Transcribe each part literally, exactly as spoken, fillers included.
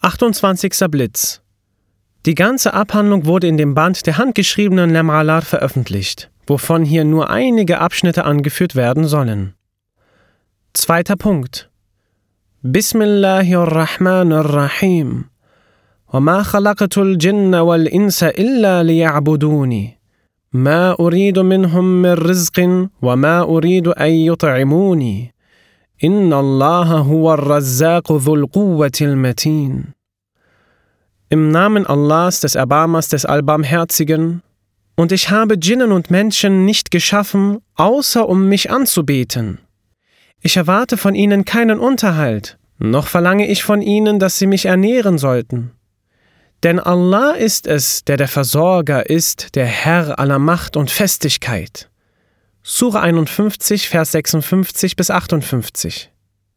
achtundzwanzigster Blitz. Die ganze Abhandlung wurde in dem Band der handgeschriebenen Lem'alar veröffentlicht, wovon hier nur einige Abschnitte angeführt werden sollen. Zweiter Punkt. Bismillahirrahmanirrahim. وَمَا خَلَقْتُ الْجِنَّ وَالْإِنسَ إِلَّا لِيَعْبُدُونِ مَا أُرِيدُ مِنْهُمْ مِنْ رِزْقٍ وَمَا أُرِيدُ أَنْ يُطْعِمُونِ إِنَّ اللَّهَ هُوَ الرَّزَّاقُ ذُو الْقُوَّةِ الْمَتِينِ. Im Namen Allahs, des Erbarmers, des Allbarmherzigen, und ich habe Djinnen und Menschen nicht geschaffen, außer um mich anzubeten. Ich erwarte von ihnen keinen Unterhalt, noch verlange ich von ihnen, dass sie mich ernähren sollten. Denn Allah ist es, der der Versorger ist, der Herr aller Macht und Festigkeit. Sura einundfünfzig, Vers sechsundfünfzig bis achtundfünfzig.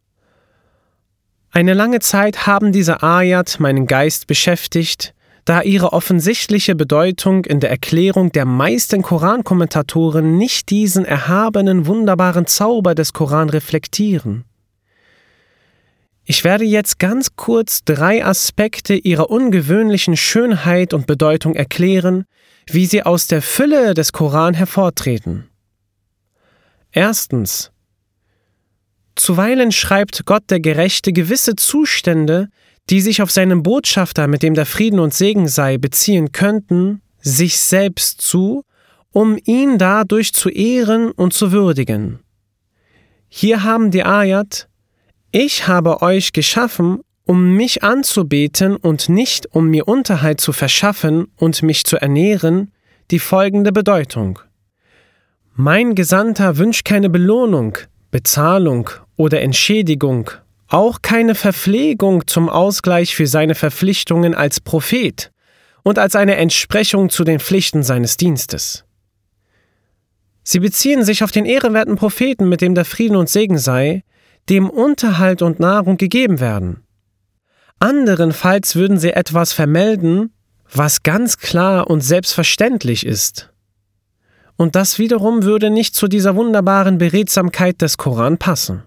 Eine lange Zeit haben diese Ayat meinen Geist beschäftigt, da ihre offensichtliche Bedeutung in der Erklärung der meisten Korankommentatoren nicht diesen erhabenen, wunderbaren Zauber des Koran reflektieren. Ich werde jetzt ganz kurz drei Aspekte ihrer ungewöhnlichen Schönheit und Bedeutung erklären, wie sie aus der Fülle des Koran hervortreten. Erstens. Zuweilen schreibt Gott der Gerechte gewisse Zustände, die sich auf seinen Botschafter, mit dem der Frieden und Segen sei, beziehen könnten, sich selbst zu, um ihn dadurch zu ehren und zu würdigen. Hier haben die Ayat: Ich habe euch geschaffen, um mich anzubeten und nicht um mir Unterhalt zu verschaffen und mich zu ernähren, die folgende Bedeutung: Mein Gesandter wünscht keine Belohnung, Bezahlung oder Entschädigung, auch keine Verpflegung zum Ausgleich für seine Verpflichtungen als Prophet und als eine Entsprechung zu den Pflichten seines Dienstes. Sie beziehen sich auf den ehrenwerten Propheten, mit dem der Frieden und Segen sei, dem Unterhalt und Nahrung gegeben werden. Anderenfalls würden sie etwas vermelden, was ganz klar und selbstverständlich ist. Und das wiederum würde nicht zu dieser wunderbaren Beredsamkeit des Koran passen.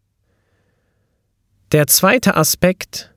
Der zweite Aspekt: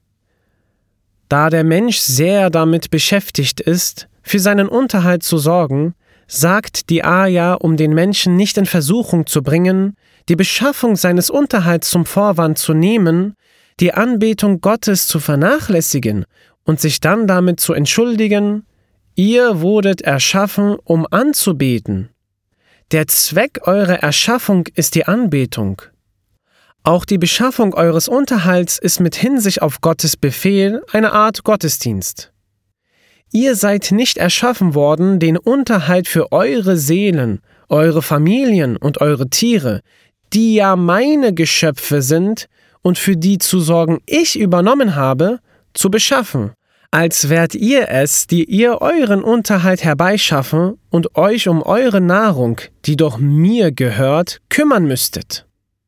Da der Mensch sehr damit beschäftigt ist, für seinen Unterhalt zu sorgen, sagt die Aja, um den Menschen nicht in Versuchung zu bringen, die Beschaffung seines Unterhalts zum Vorwand zu nehmen, die Anbetung Gottes zu vernachlässigen und sich dann damit zu entschuldigen: Ihr wurdet erschaffen, um anzubeten. Der Zweck eurer Erschaffung ist die Anbetung. Auch die Beschaffung eures Unterhalts ist mit Hinsicht auf Gottes Befehl eine Art Gottesdienst. Ihr seid nicht erschaffen worden, den Unterhalt für eure Seelen, eure Familien und eure Tiere, die ja meine Geschöpfe sind und für die zu sorgen ich übernommen habe, zu beschaffen, als wärt ihr es, die ihr euren Unterhalt herbeischaffen und euch um eure Nahrung, die doch mir gehört, kümmern müsstet.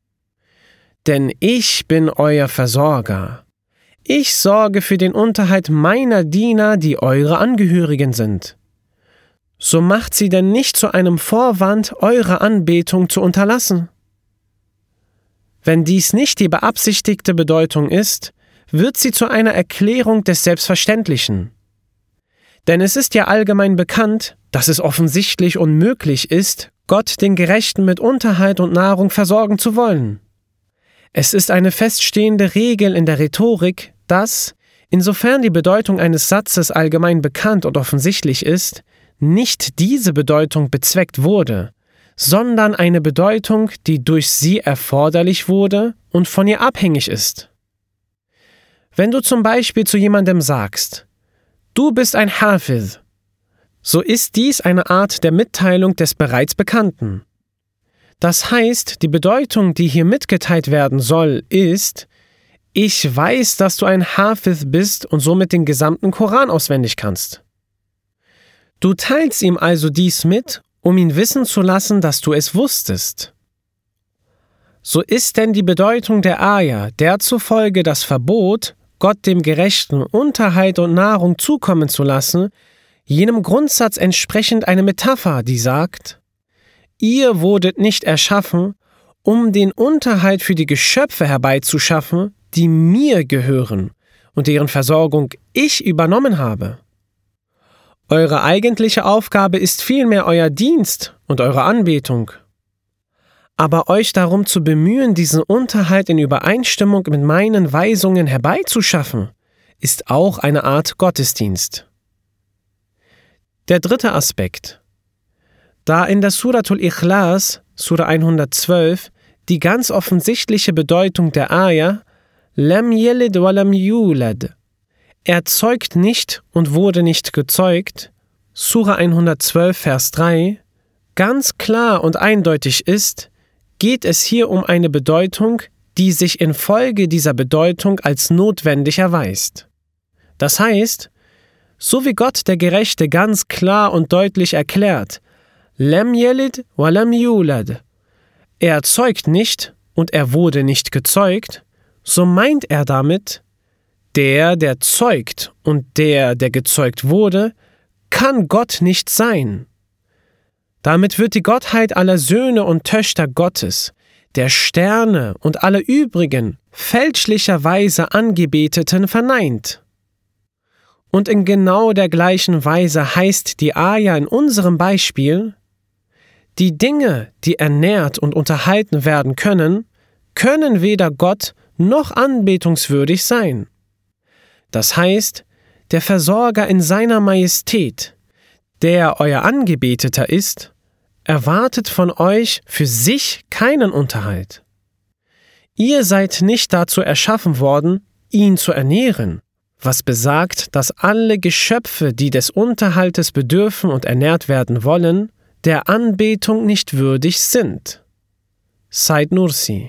Denn ich bin euer Versorger. Ich sorge für den Unterhalt meiner Diener, die eure Angehörigen sind. So macht sie denn nicht zu einem Vorwand, eure Anbetung zu unterlassen. Wenn dies nicht die beabsichtigte Bedeutung ist, wird sie zu einer Erklärung des Selbstverständlichen. Denn es ist ja allgemein bekannt, dass es offensichtlich unmöglich ist, Gott den Gerechten mit Unterhalt und Nahrung versorgen zu wollen. Es ist eine feststehende Regel in der Rhetorik, dass, insofern die Bedeutung eines Satzes allgemein bekannt und offensichtlich ist, nicht diese Bedeutung bezweckt wurde, sondern eine Bedeutung, die durch sie erforderlich wurde und von ihr abhängig ist. Wenn du zum Beispiel zu jemandem sagst: Du bist ein Hafiz, so ist dies eine Art der Mitteilung des bereits Bekannten. Das heißt, die Bedeutung, die hier mitgeteilt werden soll, ist: Ich weiß, dass du ein Hafiz bist und somit den gesamten Koran auswendig kannst. Du teilst ihm also dies mit, um ihn wissen zu lassen, dass du es wusstest. So ist denn die Bedeutung der Aja, der zufolge das Verbot, Gott dem Gerechten Unterhalt und Nahrung zukommen zu lassen, jenem Grundsatz entsprechend eine Metapher, die sagt: Ihr wurdet nicht erschaffen, um den Unterhalt für die Geschöpfe herbeizuschaffen, die mir gehören, und deren Versorgung ich übernommen habe. Eure eigentliche Aufgabe ist vielmehr euer Dienst und eure Anbetung. Aber euch darum zu bemühen, diesen Unterhalt in Übereinstimmung mit meinen Weisungen herbeizuschaffen, ist auch eine Art Gottesdienst. Der dritte Aspekt. Da in der Suratul Ikhlas, Sura hundertzwölf, die ganz offensichtliche Bedeutung der Ayah Lam yalid wa lam yulad, er zeugt nicht und wurde nicht gezeugt, Sura hundertzwölf, Vers drei, ganz klar und eindeutig ist, geht es hier um eine Bedeutung, die sich infolge dieser Bedeutung als notwendig erweist. Das heißt, so wie Gott der Gerechte ganz klar und deutlich erklärt, Lam yalid wa lam yulad, er zeugt nicht und er wurde nicht gezeugt, so meint er damit, der, der zeugt und der, der gezeugt wurde, kann Gott nicht sein. Damit wird die Gottheit aller Söhne und Töchter Gottes, der Sterne und aller übrigen, fälschlicherweise Angebeteten verneint. Und in genau der gleichen Weise heißt die Ayah in unserem Beispiel, die Dinge, die ernährt und unterhalten werden können, können weder Gott noch anbetungswürdig sein. Das heißt, der Versorger in seiner Majestät, der euer Angebeteter ist, erwartet von euch für sich keinen Unterhalt. Ihr seid nicht dazu erschaffen worden, ihn zu ernähren, was besagt, dass alle Geschöpfe, die des Unterhaltes bedürfen und ernährt werden wollen, der Anbetung nicht würdig sind. Said Nursi.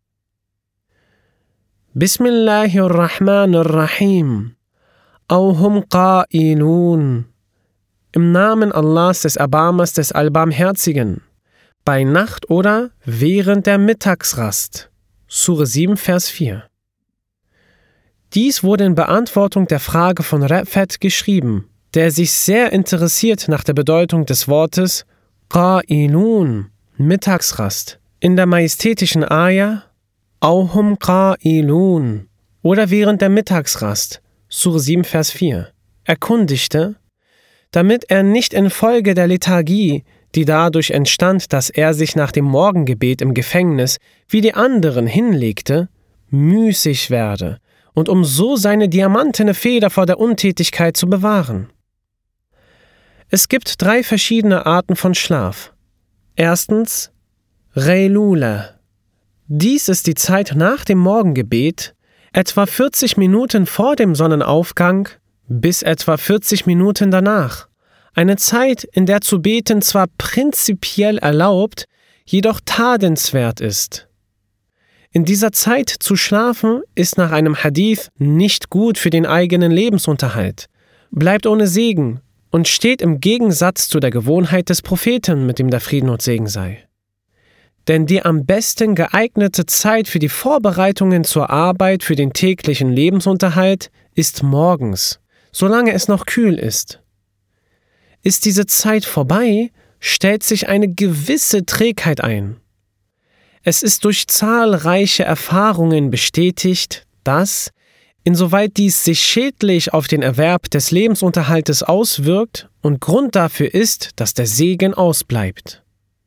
Bismillahirrahmanirrahim. Auhum qailun. Im Namen Allahs des Erbarmers des Allbarmherzigen. Bei Nacht oder während der Mittagsrast. Sure sieben, Vers vier. Dies wurde in Beantwortung der Frage von Ra'fat geschrieben, der sich sehr interessiert nach der Bedeutung des Wortes Qailun, Mittagsrast, in der majestätischen Ayah Auhum Qailun oder während der Mittagsrast, Sure sieben, Vers vier, erkundigte, damit er nicht infolge der Lethargie, die dadurch entstand, dass er sich nach dem Morgengebet im Gefängnis wie die anderen hinlegte, müßig werde und um so seine diamantene Feder vor der Untätigkeit zu bewahren. Es gibt drei verschiedene Arten von Schlaf. Erstens, Reilula. Dies ist die Zeit nach dem Morgengebet, etwa vierzig Minuten vor dem Sonnenaufgang bis etwa vierzig Minuten danach. Eine Zeit, in der zu beten zwar prinzipiell erlaubt, jedoch tadenswert ist. In dieser Zeit zu schlafen ist nach einem Hadith nicht gut für den eigenen Lebensunterhalt, bleibt ohne Segen und steht im Gegensatz zu der Gewohnheit des Propheten, mit dem der Frieden und Segen sei. Denn die am besten geeignete Zeit für die Vorbereitungen zur Arbeit für den täglichen Lebensunterhalt ist morgens, solange es noch kühl ist. Ist diese Zeit vorbei, stellt sich eine gewisse Trägheit ein. Es ist durch zahlreiche Erfahrungen bestätigt, dass, insoweit dies sich schädlich auf den Erwerb des Lebensunterhaltes auswirkt und Grund dafür ist, dass der Segen ausbleibt.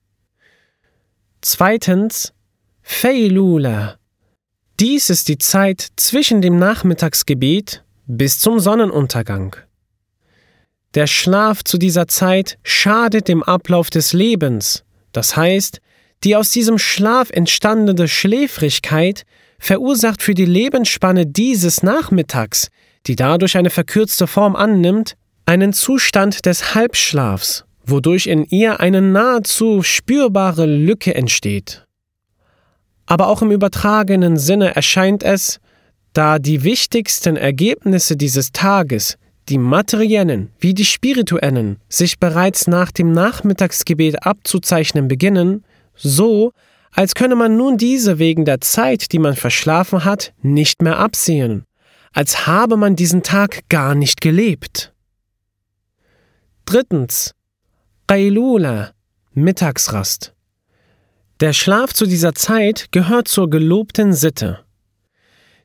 Zweitens, Feilula. Dies ist die Zeit zwischen dem Nachmittagsgebet bis zum Sonnenuntergang. Der Schlaf zu dieser Zeit schadet dem Ablauf des Lebens, das heißt, die aus diesem Schlaf entstandene Schläfrigkeit verursacht für die Lebensspanne dieses Nachmittags, die dadurch eine verkürzte Form annimmt, einen Zustand des Halbschlafs, wodurch in ihr eine nahezu spürbare Lücke entsteht. Aber auch im übertragenen Sinne erscheint es, da die wichtigsten Ergebnisse dieses Tages, die materiellen wie die spirituellen, sich bereits nach dem Nachmittagsgebet abzuzeichnen beginnen, so, als könne man nun diese wegen der Zeit, die man verschlafen hat, nicht mehr absehen, als habe man diesen Tag gar nicht gelebt. Drittens, Qailula, Mittagsrast. Der Schlaf zu dieser Zeit gehört zur gelobten Sitte.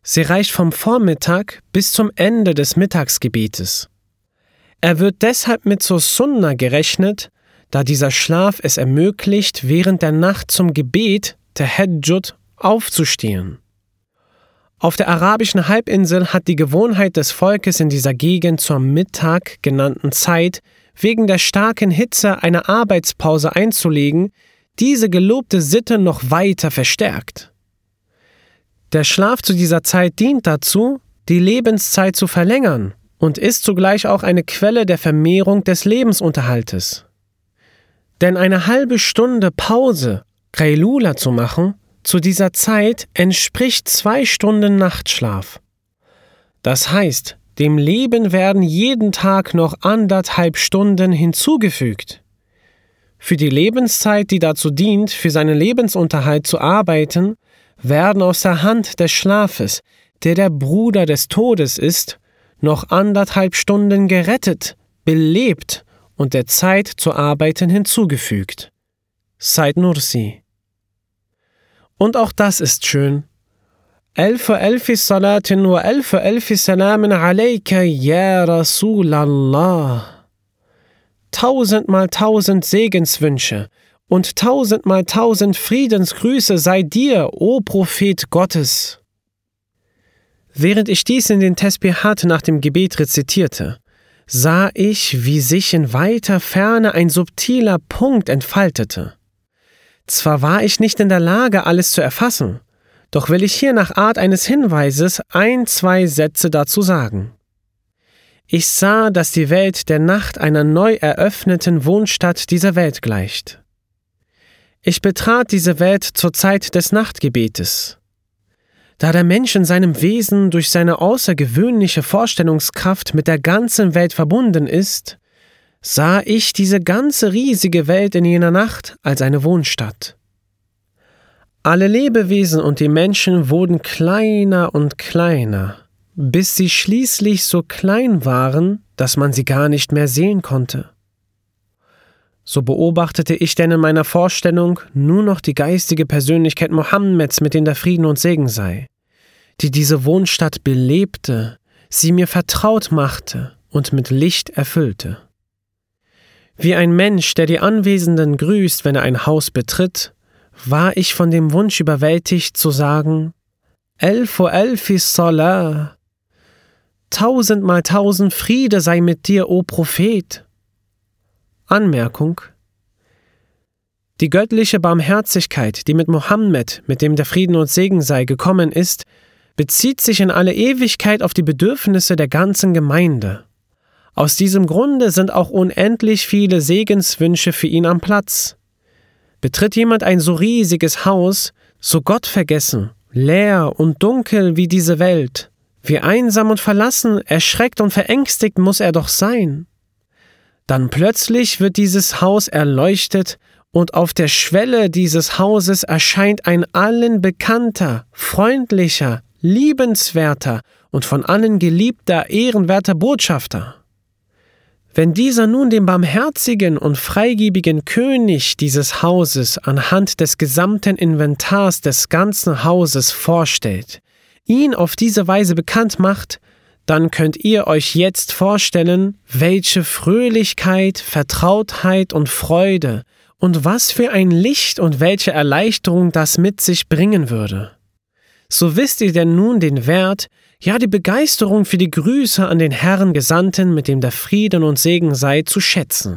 Sie reicht vom Vormittag bis zum Ende des Mittagsgebetes. Er wird deshalb mit zur Sunna gerechnet, da dieser Schlaf es ermöglicht, während der Nacht zum Gebet, Tahajjud, aufzustehen. Auf der arabischen Halbinsel hat die Gewohnheit des Volkes in dieser Gegend zur Mittag genannten Zeit wegen der starken Hitze eine Arbeitspause einzulegen, diese gelobte Sitte noch weiter verstärkt. Der Schlaf zu dieser Zeit dient dazu, die Lebenszeit zu verlängern und ist zugleich auch eine Quelle der Vermehrung des Lebensunterhaltes. Denn eine halbe Stunde Pause, Qailula zu machen, zu dieser Zeit entspricht zwei Stunden Nachtschlaf. Das heißt, dem Leben werden jeden Tag noch anderthalb Stunden hinzugefügt. Für die Lebenszeit, die dazu dient, für seinen Lebensunterhalt zu arbeiten, werden aus der Hand des Schlafes, der der Bruder des Todes ist, noch anderthalb Stunden gerettet, belebt und der Zeit zu arbeiten hinzugefügt. Said Nursi. Und auch das ist schön. Elfu elfi salatin wa elfu elfi salamin alayka ya Rasulallah. Tausendmal tausend Segenswünsche und tausendmal tausend Friedensgrüße sei dir, o Prophet Gottes. Während ich dies in den Tesbihat nach dem Gebet rezitierte, sah ich, wie sich in weiter Ferne ein subtiler Punkt entfaltete. Zwar war ich nicht in der Lage, alles zu erfassen, doch will ich hier nach Art eines Hinweises ein, zwei Sätze dazu sagen. Ich sah, dass die Welt der Nacht einer neu eröffneten Wohnstadt dieser Welt gleicht. Ich betrat diese Welt zur Zeit des Nachtgebetes. Da der Mensch in seinem Wesen durch seine außergewöhnliche Vorstellungskraft mit der ganzen Welt verbunden ist, sah ich diese ganze riesige Welt in jener Nacht als eine Wohnstadt. Alle Lebewesen und die Menschen wurden kleiner und kleiner, bis sie schließlich so klein waren, dass man sie gar nicht mehr sehen konnte. So beobachtete ich denn in meiner Vorstellung nur noch die geistige Persönlichkeit Mohammeds, mit dem der Frieden und Segen sei, die diese Wohnstadt belebte, sie mir vertraut machte und mit Licht erfüllte. Wie ein Mensch, der die Anwesenden grüßt, wenn er ein Haus betritt, war ich von dem Wunsch überwältigt zu sagen, Elfu elfi Salah, tausendmal tausend Friede sei mit dir, o Prophet. Anmerkung: Die göttliche Barmherzigkeit, die mit Mohammed, mit dem der Frieden und Segen sei, gekommen ist, bezieht sich in alle Ewigkeit auf die Bedürfnisse der ganzen Gemeinde. Aus diesem Grunde sind auch unendlich viele Segenswünsche für ihn am Platz. Betritt jemand ein so riesiges Haus, so gottvergessen, leer und dunkel wie diese Welt, wie einsam und verlassen, erschreckt und verängstigt muss er doch sein. Dann plötzlich wird dieses Haus erleuchtet und auf der Schwelle dieses Hauses erscheint ein allen bekannter, freundlicher, liebenswerter und von allen geliebter, ehrenwerter Botschafter. Wenn dieser nun den barmherzigen und freigebigen König dieses Hauses anhand des gesamten Inventars des ganzen Hauses vorstellt, ihn auf diese Weise bekannt macht, dann könnt ihr euch jetzt vorstellen, welche Fröhlichkeit, Vertrautheit und Freude und was für ein Licht und welche Erleichterung das mit sich bringen würde. So wisst ihr denn nun den Wert, ja die Begeisterung für die Grüße an den Herrn Gesandten, mit dem der Frieden und Segen sei, zu schätzen.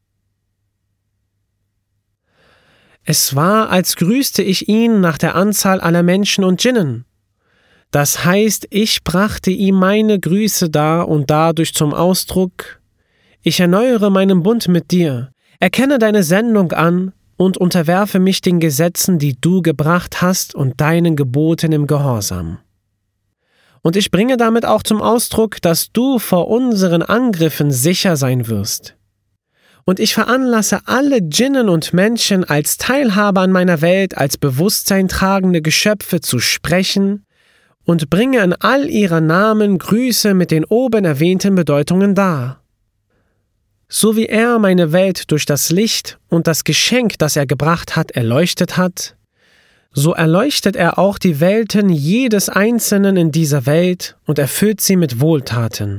Es war, als grüßte ich ihn nach der Anzahl aller Menschen und Djinnen. Das heißt, ich brachte ihm meine Grüße dar und dadurch zum Ausdruck: Ich erneuere meinen Bund mit dir, erkenne deine Sendung an und unterwerfe mich den Gesetzen, die du gebracht hast, und deinen Geboten im Gehorsam. Und ich bringe damit auch zum Ausdruck, dass du vor unseren Angriffen sicher sein wirst. Und ich veranlasse alle Djinnen und Menschen als Teilhaber an meiner Welt, als bewusstseintragende Geschöpfe zu sprechen und bringe in all ihrer Namen Grüße mit den oben erwähnten Bedeutungen dar. So wie er meine Welt durch das Licht und das Geschenk, das er gebracht hat, erleuchtet hat, so erleuchtet er auch die Welten jedes Einzelnen in dieser Welt und erfüllt sie mit Wohltaten.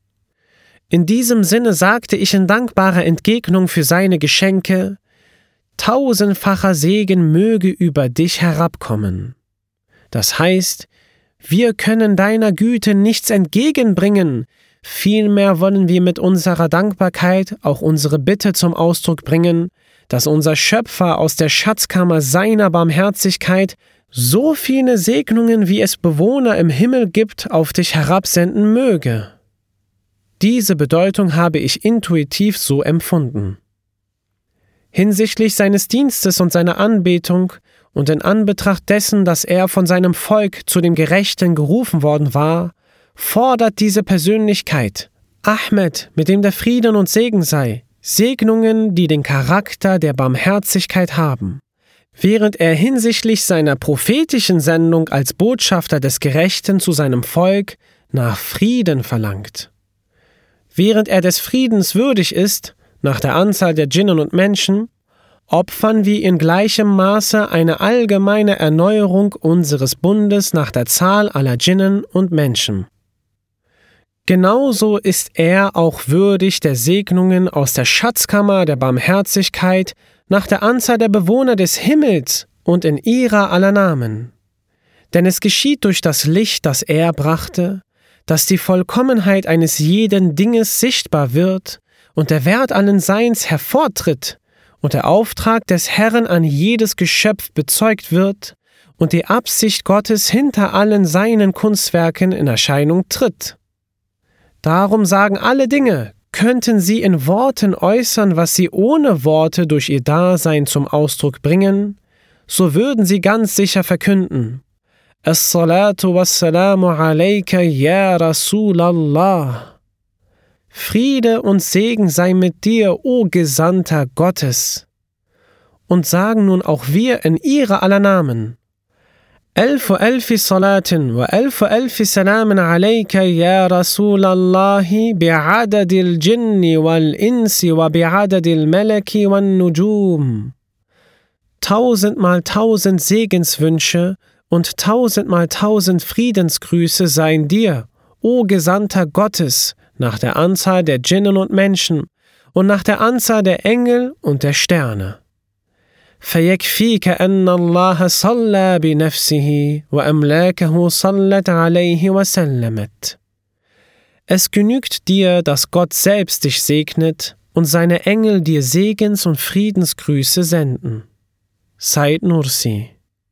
In diesem Sinne sagte ich in dankbarer Entgegnung für seine Geschenke: Tausendfacher Segen möge über dich herabkommen. Das heißt, wir können deiner Güte nichts entgegenbringen, vielmehr wollen wir mit unserer Dankbarkeit auch unsere Bitte zum Ausdruck bringen, dass unser Schöpfer aus der Schatzkammer seiner Barmherzigkeit so viele Segnungen, wie es Bewohner im Himmel gibt, auf dich herabsenden möge. Diese Bedeutung habe ich intuitiv so empfunden. Hinsichtlich seines Dienstes und seiner Anbetung und in Anbetracht dessen, dass er von seinem Volk zu dem Gerechten gerufen worden war, fordert diese Persönlichkeit, Ahmed, mit dem der Frieden und Segen sei, Segnungen, die den Charakter der Barmherzigkeit haben, während er hinsichtlich seiner prophetischen Sendung als Botschafter des Gerechten zu seinem Volk nach Frieden verlangt. Während er des Friedens würdig ist, nach der Anzahl der Djinnen und Menschen, opfern wir in gleichem Maße eine allgemeine Erneuerung unseres Bundes nach der Zahl aller Djinnen und Menschen. Genauso ist er auch würdig der Segnungen aus der Schatzkammer der Barmherzigkeit nach der Anzahl der Bewohner des Himmels und in ihrer aller Namen. Denn es geschieht durch das Licht, das er brachte, dass die Vollkommenheit eines jeden Dinges sichtbar wird und der Wert allen Seins hervortritt und der Auftrag des Herrn an jedes Geschöpf bezeugt wird und die Absicht Gottes hinter allen seinen Kunstwerken in Erscheinung tritt. Darum sagen alle Dinge, könnten sie in Worten äußern, was sie ohne Worte durch ihr Dasein zum Ausdruck bringen, so würden sie ganz sicher verkünden: As-salatu was-salamu alayka ya Rasulallah. Friede und Segen sei mit dir, o Gesandter Gottes. Und sagen nun auch wir in ihrer aller Namen: Elfu elfi salatin wa elfu elfi salamin alayka ya Rasulallahi bi'adadil Jinni wal Insi wa bi'adadil Malaki wan Nujum. Tausendmal tausend Segenswünsche und tausendmal tausend Friedensgrüße seien dir, o Gesandter Gottes, nach der Anzahl der Djinnen und Menschen und nach der Anzahl der Engel und der Sterne. فَيَكْفِيكَ أَنَّ اللَّهَ صَلَّى بِنَفْسِهِ وَأَمْلَاكَهُ صَلَّتْ عَلَيْهِ وَسَلَّمَتْ. Es genügt dir, dass Gott selbst dich segnet und seine Engel dir Segens- und Friedensgrüße senden. Said Nursi.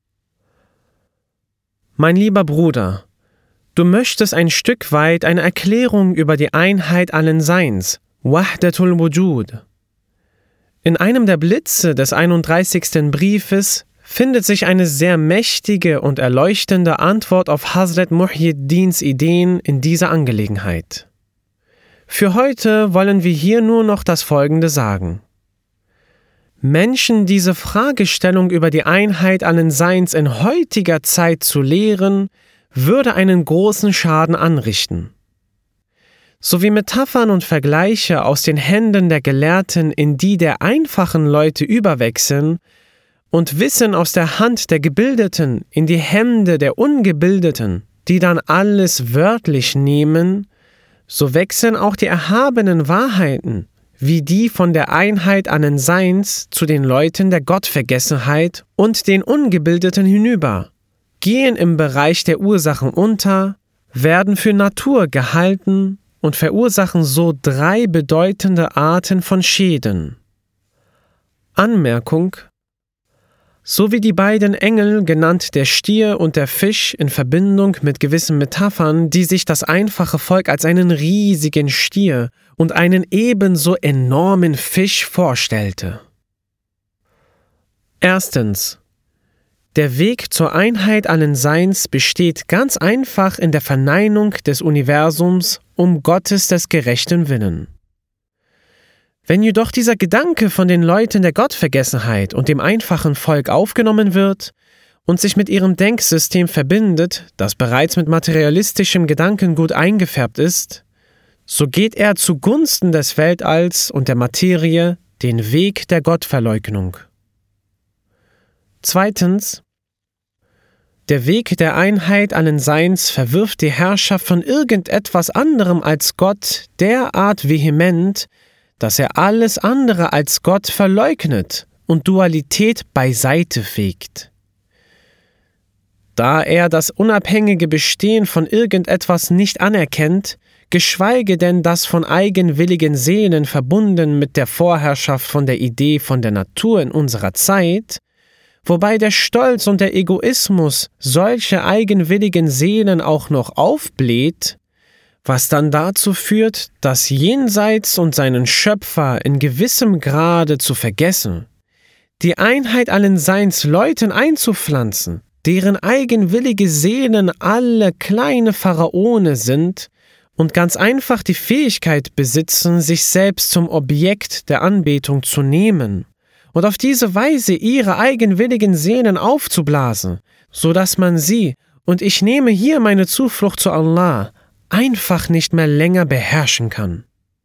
Mein lieber Bruder, du möchtest ein Stück weit eine Erklärung über die Einheit allen Seins, Wahdatul Wujud. In einem der Blitze des einunddreißigsten Briefes findet sich eine sehr mächtige und erleuchtende Antwort auf Hazrat Muhyiddins Ideen in dieser Angelegenheit. Für heute wollen wir hier nur noch das Folgende sagen. Menschen diese Fragestellung über die Einheit allen Seins in heutiger Zeit zu lehren, würde einen großen Schaden anrichten. So wie Metaphern und Vergleiche aus den Händen der Gelehrten in die der einfachen Leute überwechseln und Wissen aus der Hand der Gebildeten in die Hände der Ungebildeten, die dann alles wörtlich nehmen, so wechseln auch die erhabenen Wahrheiten, wie die von der Einheit allen Seins zu den Leuten der Gottvergessenheit und den Ungebildeten hinüber, gehen im Bereich der Ursachen unter, werden für Natur gehalten und verursachen so drei bedeutende Arten von Schäden. Anmerkung: So wie die beiden Engel, genannt der Stier und der Fisch, in Verbindung mit gewissen Metaphern, die sich das einfache Volk als einen riesigen Stier und einen ebenso enormen Fisch vorstellte. Erstens. Der Weg zur Einheit allen Seins besteht ganz einfach in der Verneinung des Universums um Gottes des gerechten Willen. Wenn jedoch dieser Gedanke von den Leuten der Gottvergessenheit und dem einfachen Volk aufgenommen wird und sich mit ihrem Denksystem verbindet, das bereits mit materialistischem Gedankengut eingefärbt ist, so geht er zugunsten des Weltalls und der Materie den Weg der Gottverleugnung. Zweitens. Der Weg der Einheit allen Seins verwirft die Herrschaft von irgendetwas anderem als Gott derart vehement, dass er alles andere als Gott verleugnet und Dualität beiseite fegt. Da er das unabhängige Bestehen von irgendetwas nicht anerkennt, geschweige denn das von eigenwilligen Seelen verbunden mit der Vorherrschaft von der Idee von der Natur in unserer Zeit, wobei der Stolz und der Egoismus solche eigenwilligen Seelen auch noch aufbläht, was dann dazu führt, das Jenseits und seinen Schöpfer in gewissem Grade zu vergessen, die Einheit allen Seins Leuten einzupflanzen, deren eigenwillige Seelen alle kleine Pharaone sind und ganz einfach die Fähigkeit besitzen, sich selbst zum Objekt der Anbetung zu nehmen und auf diese Weise ihre eigenwilligen Seelen aufzublasen, so dass man sie, und ich nehme hier meine Zuflucht zu Allah, einfach nicht mehr länger beherrschen kann.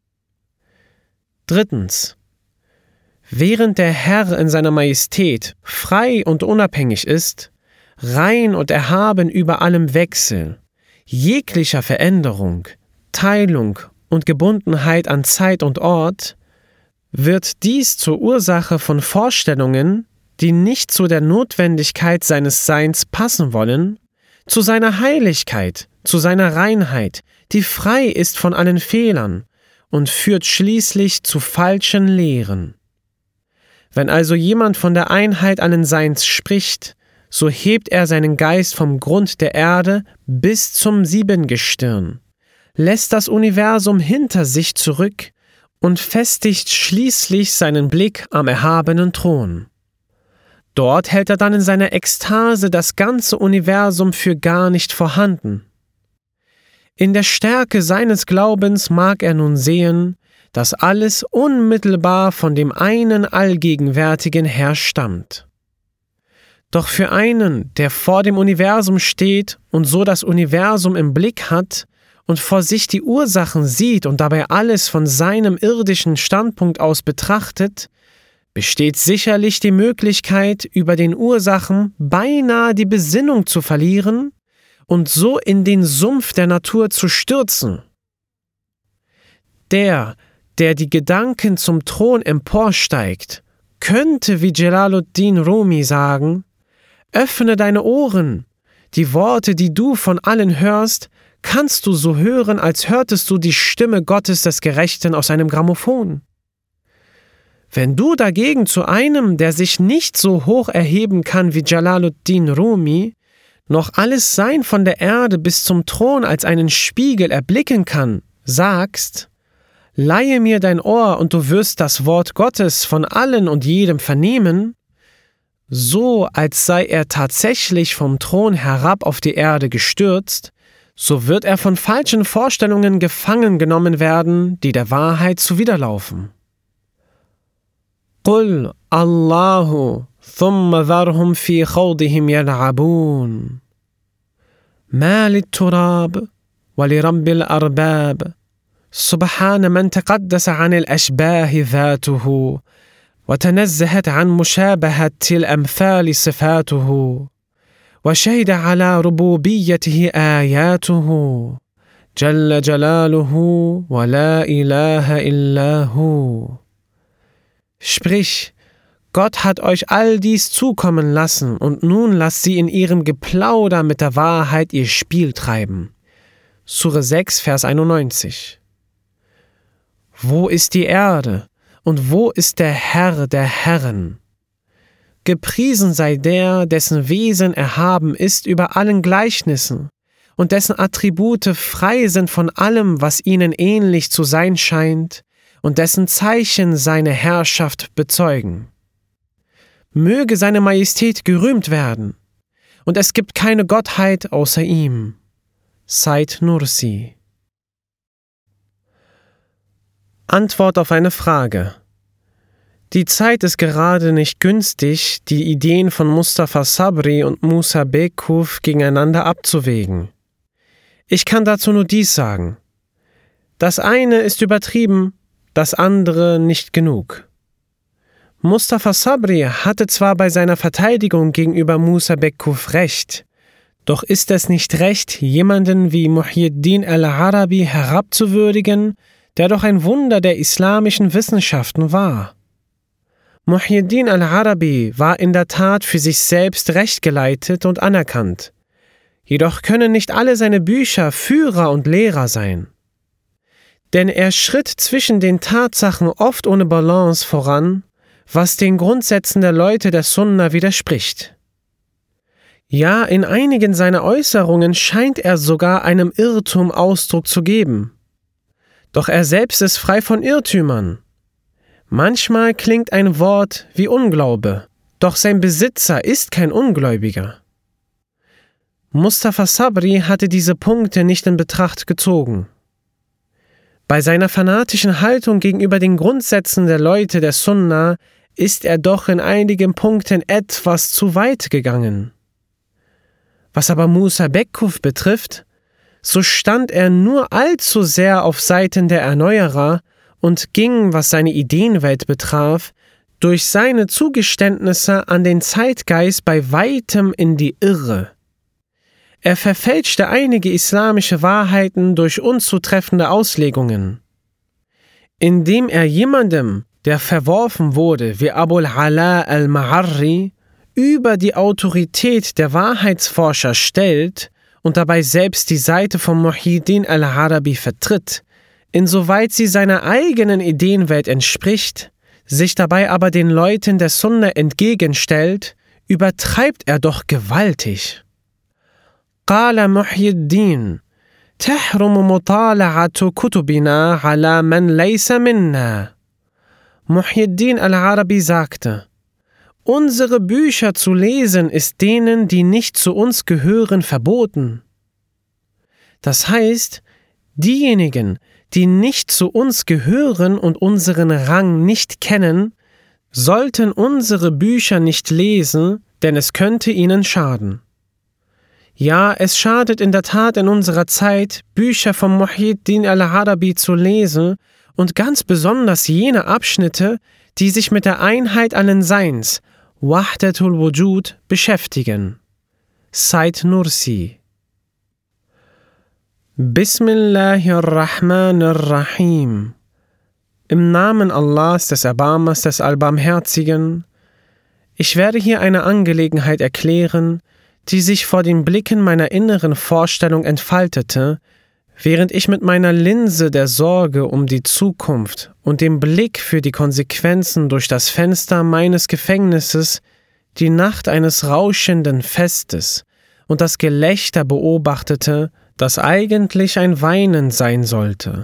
Drittens. Während der Herr in seiner Majestät frei und unabhängig ist, rein und erhaben über allem Wechsel, jeglicher Veränderung, Teilung und Gebundenheit an Zeit und Ort, wird dies zur Ursache von Vorstellungen, die nicht zu der Notwendigkeit seines Seins passen wollen, zu seiner Heiligkeit, zu seiner Reinheit, die frei ist von allen Fehlern und führt schließlich zu falschen Lehren. Wenn also jemand von der Einheit allen Seins spricht, so hebt er seinen Geist vom Grund der Erde bis zum Siebengestirn, lässt das Universum hinter sich zurück und festigt schließlich seinen Blick am erhabenen Thron. Dort hält er dann in seiner Ekstase das ganze Universum für gar nicht vorhanden. In der Stärke seines Glaubens mag er nun sehen, dass alles unmittelbar von dem einen allgegenwärtigen Herr stammt. Doch für einen, der vor dem Universum steht und so das Universum im Blick hat und vor sich die Ursachen sieht und dabei alles von seinem irdischen Standpunkt aus betrachtet, besteht sicherlich die Möglichkeit, über den Ursachen beinahe die Besinnung zu verlieren und so in den Sumpf der Natur zu stürzen. Der, der die Gedanken zum Thron emporsteigt, könnte wie Jalaluddin Rumi sagen: Öffne deine Ohren, die Worte, die du von allen hörst, kannst du so hören, als hörtest du die Stimme Gottes des Gerechten aus einem Grammophon. Wenn du dagegen zu einem, der sich nicht so hoch erheben kann wie Jalaluddin Rumi, noch alles Sein von der Erde bis zum Thron als einen Spiegel erblicken kann, sagst: Leihe mir dein Ohr und du wirst das Wort Gottes von allen und jedem vernehmen, so als sei er tatsächlich vom Thron herab auf die Erde gestürzt, so wird er von falschen Vorstellungen gefangen genommen werden, die der Wahrheit zuwiderlaufen. Qul Allahu thumma dharhum fi khawdihim yal'abun. Ma lit-turab wa li rabbil arbab. سبحان من تقدس عن الأشباه ذاته وتنزهت عن مشابهة الأمثال صفاته وشهد على ربوبيته آياته جل جلاله ولا إله إلا هو. Sprich, Gott hat euch all dies zukommen lassen und nun lasst sie in ihrem Geplauder mit der Wahrheit ihr Spiel treiben. Sure sechs, Vers einundneunzig. Wo ist die Erde und wo ist der Herr der Herren? Gepriesen sei der, dessen Wesen erhaben ist über allen Gleichnissen und dessen Attribute frei sind von allem, was ihnen ähnlich zu sein scheint und dessen Zeichen seine Herrschaft bezeugen. Möge seine Majestät gerühmt werden, und es gibt keine Gottheit außer ihm. Said Nursi. Antwort auf eine Frage. Die Zeit ist gerade nicht günstig, die Ideen von Mustafa Sabri und Musa Bekuf gegeneinander abzuwägen. Ich kann dazu nur dies sagen. Das eine ist übertrieben, das andere nicht genug. Mustafa Sabri hatte zwar bei seiner Verteidigung gegenüber Musa Bekuf recht, Doch ist es nicht recht, jemanden wie Muhyiddin al-Arabi herabzuwürdigen, der doch ein Wunder der islamischen Wissenschaften war. Muhyiddin al-Arabi war in der Tat für sich selbst rechtgeleitet und anerkannt. Jedoch können nicht alle seine Bücher Führer und Lehrer sein. Denn er schritt zwischen den Tatsachen oft ohne Balance voran, was den Grundsätzen der Leute der Sunna widerspricht. Ja, in einigen seiner Äußerungen scheint er sogar einem Irrtum Ausdruck zu geben. Doch er selbst ist frei von Irrtümern. Manchmal klingt ein Wort wie Unglaube, doch sein Besitzer ist kein Ungläubiger. Mustafa Sabri hatte diese Punkte nicht in Betracht gezogen. Bei seiner fanatischen Haltung gegenüber den Grundsätzen der Leute der Sunna ist er doch in einigen Punkten etwas zu weit gegangen. Was aber Musa Bekkuf betrifft, so stand er nur allzu sehr auf Seiten der Erneuerer und ging, was seine Ideenwelt betraf, durch seine Zugeständnisse an den Zeitgeist bei weitem in die Irre. Er verfälschte einige islamische Wahrheiten durch unzutreffende Auslegungen. Indem er jemandem, der verworfen wurde, wie Abul Ala al-Ma'arri, über die Autorität der Wahrheitsforscher stellt und dabei selbst die Seite von Muhyiddin al-Arabi vertritt, insoweit sie seiner eigenen Ideenwelt entspricht, sich dabei aber den Leuten der Sunna entgegenstellt, übertreibt er doch gewaltig. قال محي الدين تحرم مطالعة كتبنا على من ليس منا. Muhyiddin al-Arabi sagte: Unsere Bücher zu lesen ist denen, die nicht zu uns gehören, verboten. Das heißt, diejenigen, die nicht zu uns gehören und unseren Rang nicht kennen, sollten unsere Bücher nicht lesen, denn es könnte ihnen schaden. Ja, es schadet in der Tat in unserer Zeit, Bücher von Muhyiddin al-Arabi zu lesen und ganz besonders jene Abschnitte, die sich mit der Einheit allen Seins, Wahdatul Wujud, beschäftigen. Said Nursi. Bismillahirrahmanirrahim. Im Namen Allahs, des Erbarmers, des Allbarmherzigen. Ich werde hier eine Angelegenheit erklären, die sich vor den Blicken meiner inneren Vorstellung entfaltete, während ich mit meiner Linse der Sorge um die Zukunft und dem Blick für die Konsequenzen durch das Fenster meines Gefängnisses die Nacht eines rauschenden Festes und das Gelächter beobachtete, das eigentlich ein Weinen sein sollte.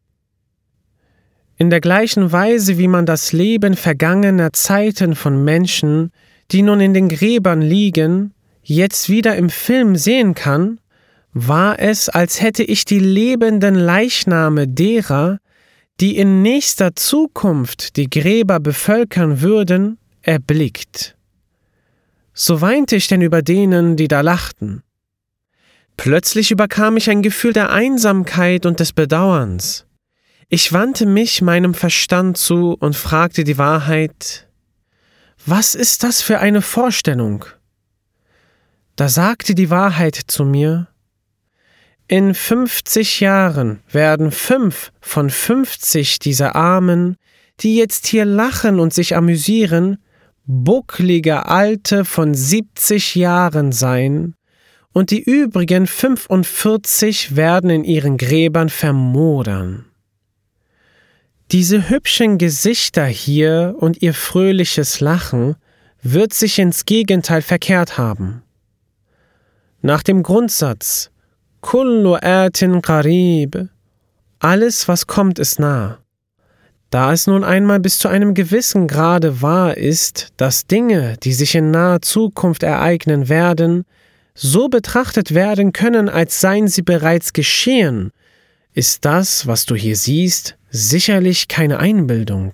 In der gleichen Weise, wie man das Leben vergangener Zeiten von Menschen, die nun in den Gräbern liegen, jetzt wieder im Film sehen kann, war es, als hätte ich die lebenden Leichname derer, die in nächster Zukunft die Gräber bevölkern würden, erblickt. So weinte ich denn über denen, die da lachten. Plötzlich überkam mich ein Gefühl der Einsamkeit und des Bedauerns. Ich wandte mich meinem Verstand zu und fragte die Wahrheit: Was ist das für eine Vorstellung? Da sagte die Wahrheit zu mir: In fünfzig Jahren werden fünf von fünfzig dieser Armen, die jetzt hier lachen und sich amüsieren, bucklige Alte von siebzig Jahren sein, und die übrigen fünfundvierzig werden in ihren Gräbern vermodern. Diese hübschen Gesichter hier und ihr fröhliches Lachen wird sich ins Gegenteil verkehrt haben. Nach dem Grundsatz Kullu atin qarib, alles, was kommt, ist nah. Da es nun einmal bis zu einem gewissen Grade wahr ist, dass Dinge, die sich in naher Zukunft ereignen werden, so betrachtet werden können, als seien sie bereits geschehen, ist das, was du hier siehst, sicherlich keine Einbildung.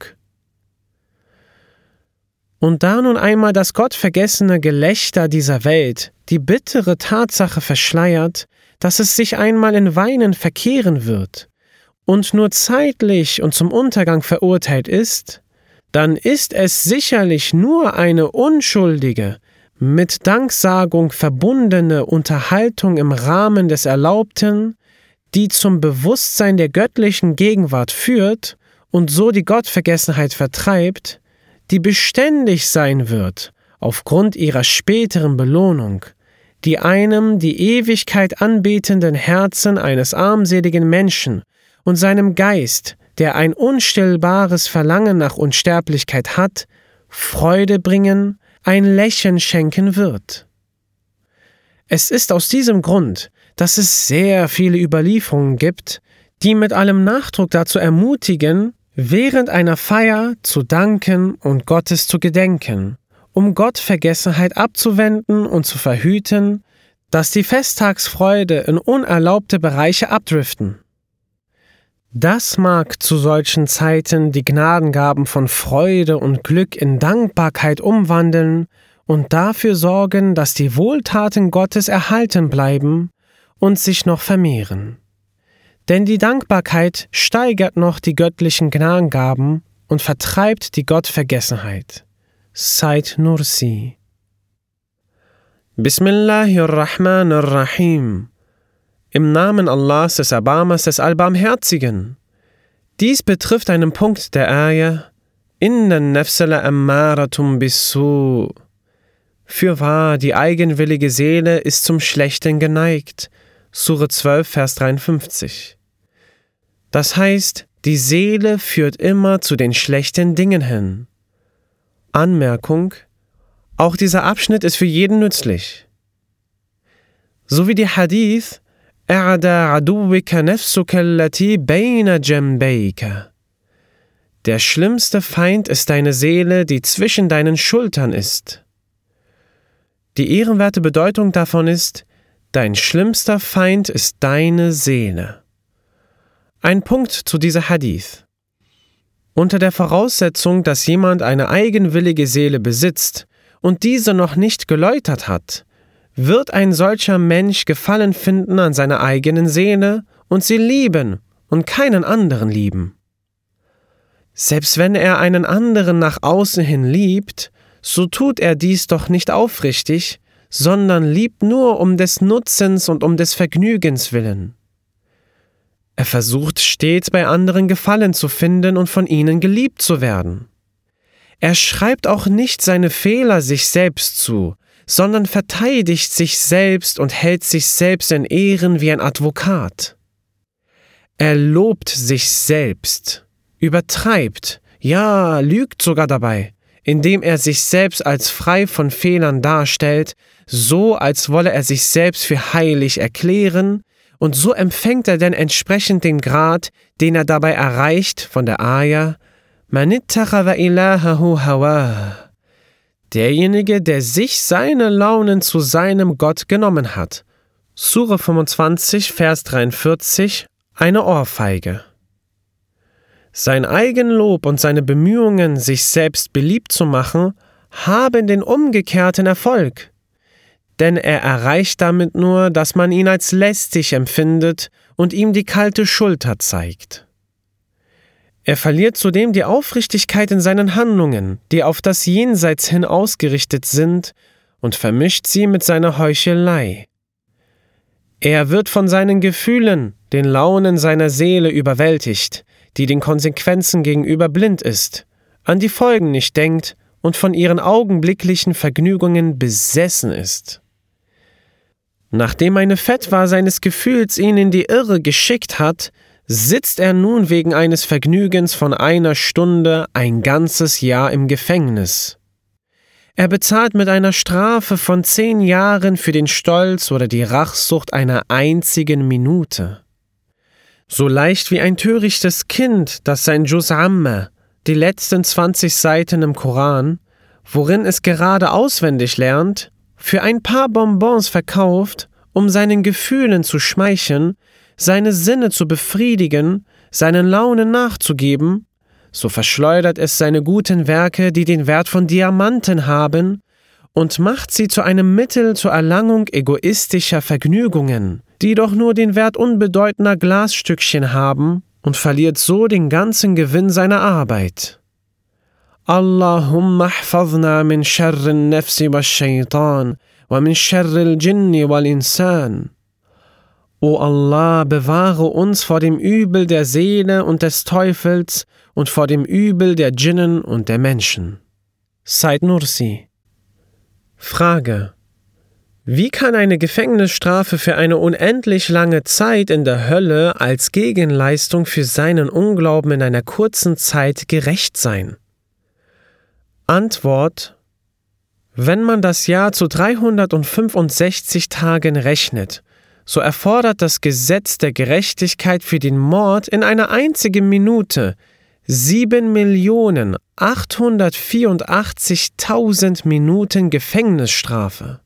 Und da nun einmal das gottvergessene Gelächter dieser Welt die bittere Tatsache verschleiert, dass es sich einmal in Weinen verkehren wird und nur zeitlich und zum Untergang verurteilt ist, dann ist es sicherlich nur eine unschuldige, mit Danksagung verbundene Unterhaltung im Rahmen des Erlaubten, die zum Bewusstsein der göttlichen Gegenwart führt und so die Gottvergessenheit vertreibt, die beständig sein wird aufgrund ihrer späteren Belohnung, die einem die Ewigkeit anbetenden Herzen eines armseligen Menschen und seinem Geist, der ein unstillbares Verlangen nach Unsterblichkeit hat, Freude bringen, ein Lächeln schenken wird. Es ist aus diesem Grund, dass es sehr viele Überlieferungen gibt, die mit allem Nachdruck dazu ermutigen, während einer Feier zu danken und Gottes zu gedenken, um Gottvergessenheit abzuwenden und zu verhüten, dass die Festtagsfreude in unerlaubte Bereiche abdriften. Das mag zu solchen Zeiten die Gnadengaben von Freude und Glück in Dankbarkeit umwandeln und dafür sorgen, dass die Wohltaten Gottes erhalten bleiben und sich noch vermehren. Denn die Dankbarkeit steigert noch die göttlichen Gnadengaben und vertreibt die Gottvergessenheit. Said Nursi. Bismillahirrahmanirrahim. Im Namen Allahs, des Erbarmers, des Allbarmherzigen. Dies betrifft einen Punkt der Ayah: Inna an-nafsa la'ammaratum bis-su'. Fürwahr, die eigenwillige Seele ist zum Schlechten geneigt. Sure zwölf, Vers dreiundfünfzig. Das heißt, die Seele führt immer zu den schlechten Dingen hin. Anmerkung: Auch dieser Abschnitt ist für jeden nützlich. So wie die Hadith أَعْدَى عَدُوِّكَ نَفْسُكَ الَّتِي بَيْنَ جَنْبَيْكَ. Der schlimmste Feind ist deine Seele, die zwischen deinen Schultern ist. Die ehrenwerte Bedeutung davon ist: Dein schlimmster Feind ist deine Seele. Ein Punkt zu dieser Hadith. Unter der Voraussetzung, dass jemand eine eigenwillige Seele besitzt und diese noch nicht geläutert hat, wird ein solcher Mensch Gefallen finden an seiner eigenen Seele und sie lieben und keinen anderen lieben. Selbst wenn er einen anderen nach außen hin liebt, so tut er dies doch nicht aufrichtig, sondern liebt nur um des Nutzens und um des Vergnügens willen. Er versucht stets bei anderen Gefallen zu finden und von ihnen geliebt zu werden. Er schreibt auch nicht seine Fehler sich selbst zu, sondern verteidigt sich selbst und hält sich selbst in Ehren wie ein Advokat. Er lobt sich selbst, übertreibt, ja, lügt sogar dabei, indem er sich selbst als frei von Fehlern darstellt, so als wolle er sich selbst für heilig erklären, und so empfängt er denn entsprechend den Grad, den er dabei erreicht von der Ayah Man ittakhadha ilahahu hawah. Derjenige, der sich seine Launen zu seinem Gott genommen hat. Sure fünfundzwanzig, Vers dreiundvierzig, eine Ohrfeige. Sein Eigenlob und seine Bemühungen, sich selbst beliebt zu machen, haben den umgekehrten Erfolg. Denn er erreicht damit nur, dass man ihn als lästig empfindet und ihm die kalte Schulter zeigt. Er verliert zudem die Aufrichtigkeit in seinen Handlungen, die auf das Jenseits hin ausgerichtet sind, und vermischt sie mit seiner Heuchelei. Er wird von seinen Gefühlen, den Launen seiner Seele überwältigt, die den Konsequenzen gegenüber blind ist, an die Folgen nicht denkt und von ihren augenblicklichen Vergnügungen besessen ist. Nachdem eine Fetwa seines Gefühls ihn in die Irre geschickt hat, sitzt er nun wegen eines Vergnügens von einer Stunde ein ganzes Jahr im Gefängnis. Er bezahlt mit einer Strafe von zehn Jahren für den Stolz oder die Rachsucht einer einzigen Minute. So leicht wie ein törichtes Kind, das sein Juz Amma, die letzten zwanzig Seiten im Koran, worin es gerade auswendig lernt, für ein paar Bonbons verkauft, um seinen Gefühlen zu schmeicheln, seine Sinne zu befriedigen, seinen Launen nachzugeben, so verschleudert es seine guten Werke, die den Wert von Diamanten haben, und macht sie zu einem Mittel zur Erlangung egoistischer Vergnügungen, die doch nur den Wert unbedeutender Glasstückchen haben, und verliert so den ganzen Gewinn seiner Arbeit. Allahumma ihfazna min sharrin nafsi wa shaitan wa min sharril jinni wal insan. O Allah, bewahre uns vor dem Übel der Seele und des Teufels und vor dem Übel der Djinnen und der Menschen. Said Nursi. Frage: Wie kann eine Gefängnisstrafe für eine unendlich lange Zeit in der Hölle als Gegenleistung für seinen Unglauben in einer kurzen Zeit gerecht sein? Antwort: Wenn man das Jahr zu dreihundertfünfundsechzig Tagen rechnet, so erfordert das Gesetz der Gerechtigkeit für den Mord in einer einzigen Minute sieben Millionen achthundertvierundachtzigtausend Minuten Gefängnisstrafe.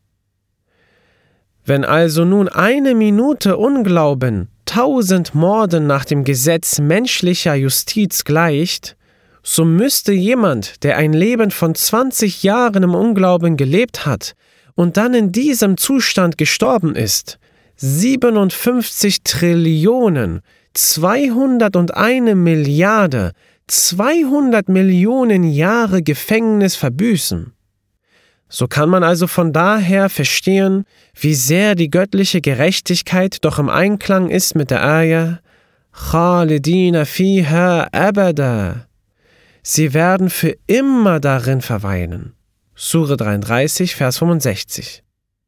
Wenn also nun eine Minute Unglauben tausend Morden nach dem Gesetz menschlicher Justiz gleicht, so müsste jemand, der ein Leben von zwanzig Jahren im Unglauben gelebt hat und dann in diesem Zustand gestorben ist, siebenundfünfzig Trillionen, zweihunderteins Milliarde, zweihundert Millionen Jahre Gefängnis verbüßen. So kann man also von daher verstehen, wie sehr die göttliche Gerechtigkeit doch im Einklang ist mit der Ayah Khalidina fiha abada. Sie werden für immer darin verweilen. Sure dreiunddreißig, Vers fünfundsechzig.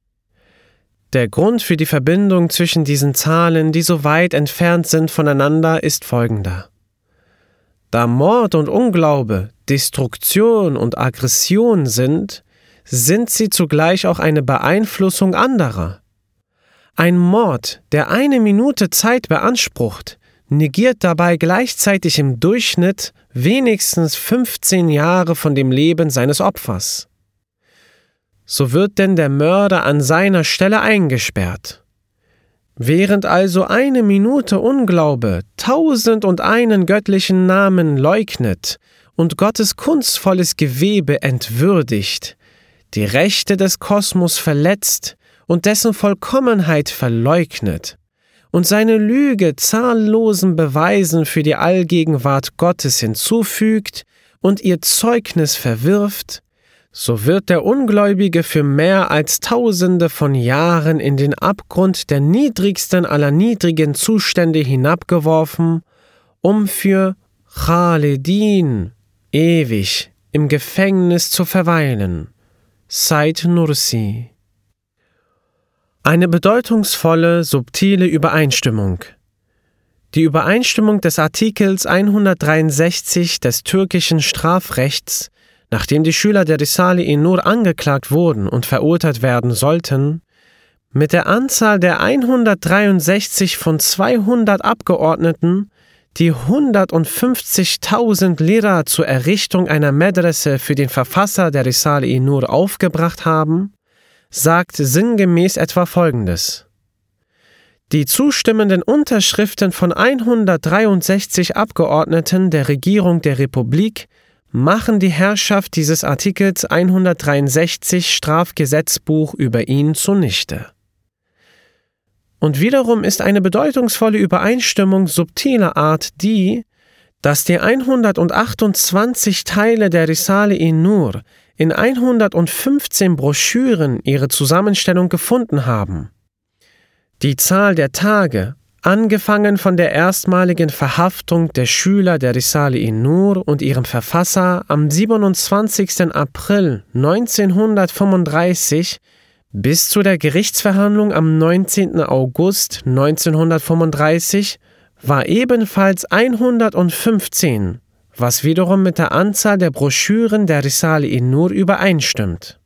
Der Grund für die Verbindung zwischen diesen Zahlen, die so weit entfernt sind voneinander, ist folgender. Da Mord und Unglaube, Destruktion und Aggression sind, sind sie zugleich auch eine Beeinflussung anderer. Ein Mord, der eine Minute Zeit beansprucht, negiert dabei gleichzeitig im Durchschnitt wenigstens fünfzehn Jahre von dem Leben seines Opfers. So wird denn der Mörder an seiner Stelle eingesperrt. Während also eine Minute Unglaube tausend und einen göttlichen Namen leugnet und Gottes kunstvolles Gewebe entwürdigt, die Rechte des Kosmos verletzt und dessen Vollkommenheit verleugnet und seine Lüge zahllosen Beweisen für die Allgegenwart Gottes hinzufügt und ihr Zeugnis verwirft, so wird der Ungläubige für mehr als Tausende von Jahren in den Abgrund der niedrigsten aller niedrigen Zustände hinabgeworfen, um für Khalidin, ewig, im Gefängnis zu verweilen. Said Nursi. Eine bedeutungsvolle, subtile Übereinstimmung. Die Übereinstimmung des Artikels hundertdreiundsechzig des türkischen Strafrechts, nachdem die Schüler der Risale-i Nur angeklagt wurden und verurteilt werden sollten, mit der Anzahl der hundertdreiundsechzig von zweihundert Abgeordneten, die hundertfünfzigtausend Lira zur Errichtung einer Medrese für den Verfasser der Risale-i Nur aufgebracht haben, sagt sinngemäß etwa Folgendes. Die zustimmenden Unterschriften von hundertdreiundsechzig Abgeordneten der Regierung der Republik machen die Herrschaft dieses Artikels hundertdreiundsechzig Strafgesetzbuch über ihn zunichte. Und wiederum ist eine bedeutungsvolle Übereinstimmung subtiler Art die, dass die hundertachtundzwanzig Teile der Risale-i Nur in hundertfünfzehn Broschüren ihre Zusammenstellung gefunden haben. Die Zahl der Tage, angefangen von der erstmaligen Verhaftung der Schüler der Risale-i Nur und ihrem Verfasser am siebenundzwanzigsten April neunzehnhundertfünfunddreißig bis zu der Gerichtsverhandlung am neunzehnten August neunzehnhundertfünfunddreißig, war ebenfalls hundertfünfzehn, was wiederum mit der Anzahl der Broschüren der Risale-i Nur übereinstimmt.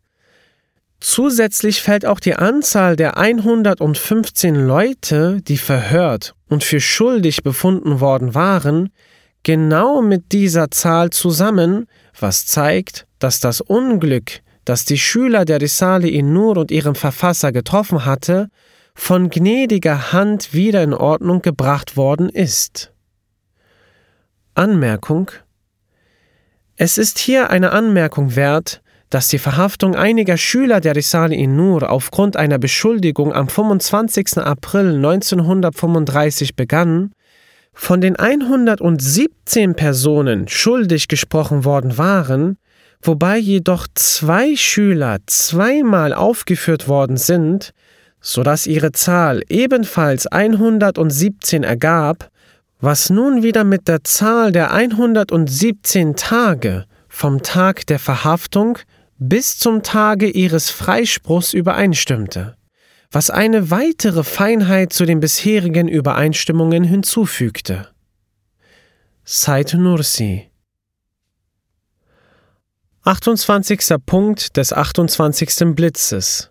Zusätzlich fällt auch die Anzahl der hundertfünfzehn Leute, die verhört und für schuldig befunden worden waren, genau mit dieser Zahl zusammen, was zeigt, dass das Unglück, das die Schüler der Risale-i Nur und ihrem Verfasser getroffen hatte, von gnädiger Hand wieder in Ordnung gebracht worden ist. Anmerkung: Es ist hier eine Anmerkung wert, dass die Verhaftung einiger Schüler der Risale-i Nur aufgrund einer Beschuldigung am fünfundzwanzigsten April neunzehnhundertfünfunddreißig begann, von den hundertsiebzehn Personen schuldig gesprochen worden waren, wobei jedoch zwei Schüler zweimal aufgeführt worden sind, sodass ihre Zahl ebenfalls hundertsiebzehn ergab, was nun wieder mit der Zahl der hundertsiebzehn Tage vom Tag der Verhaftung bis zum Tage ihres Freispruchs übereinstimmte, was eine weitere Feinheit zu den bisherigen Übereinstimmungen hinzufügte. Said Nursi. achtundzwanzigster Punkt des achtundzwanzigsten Blitzes.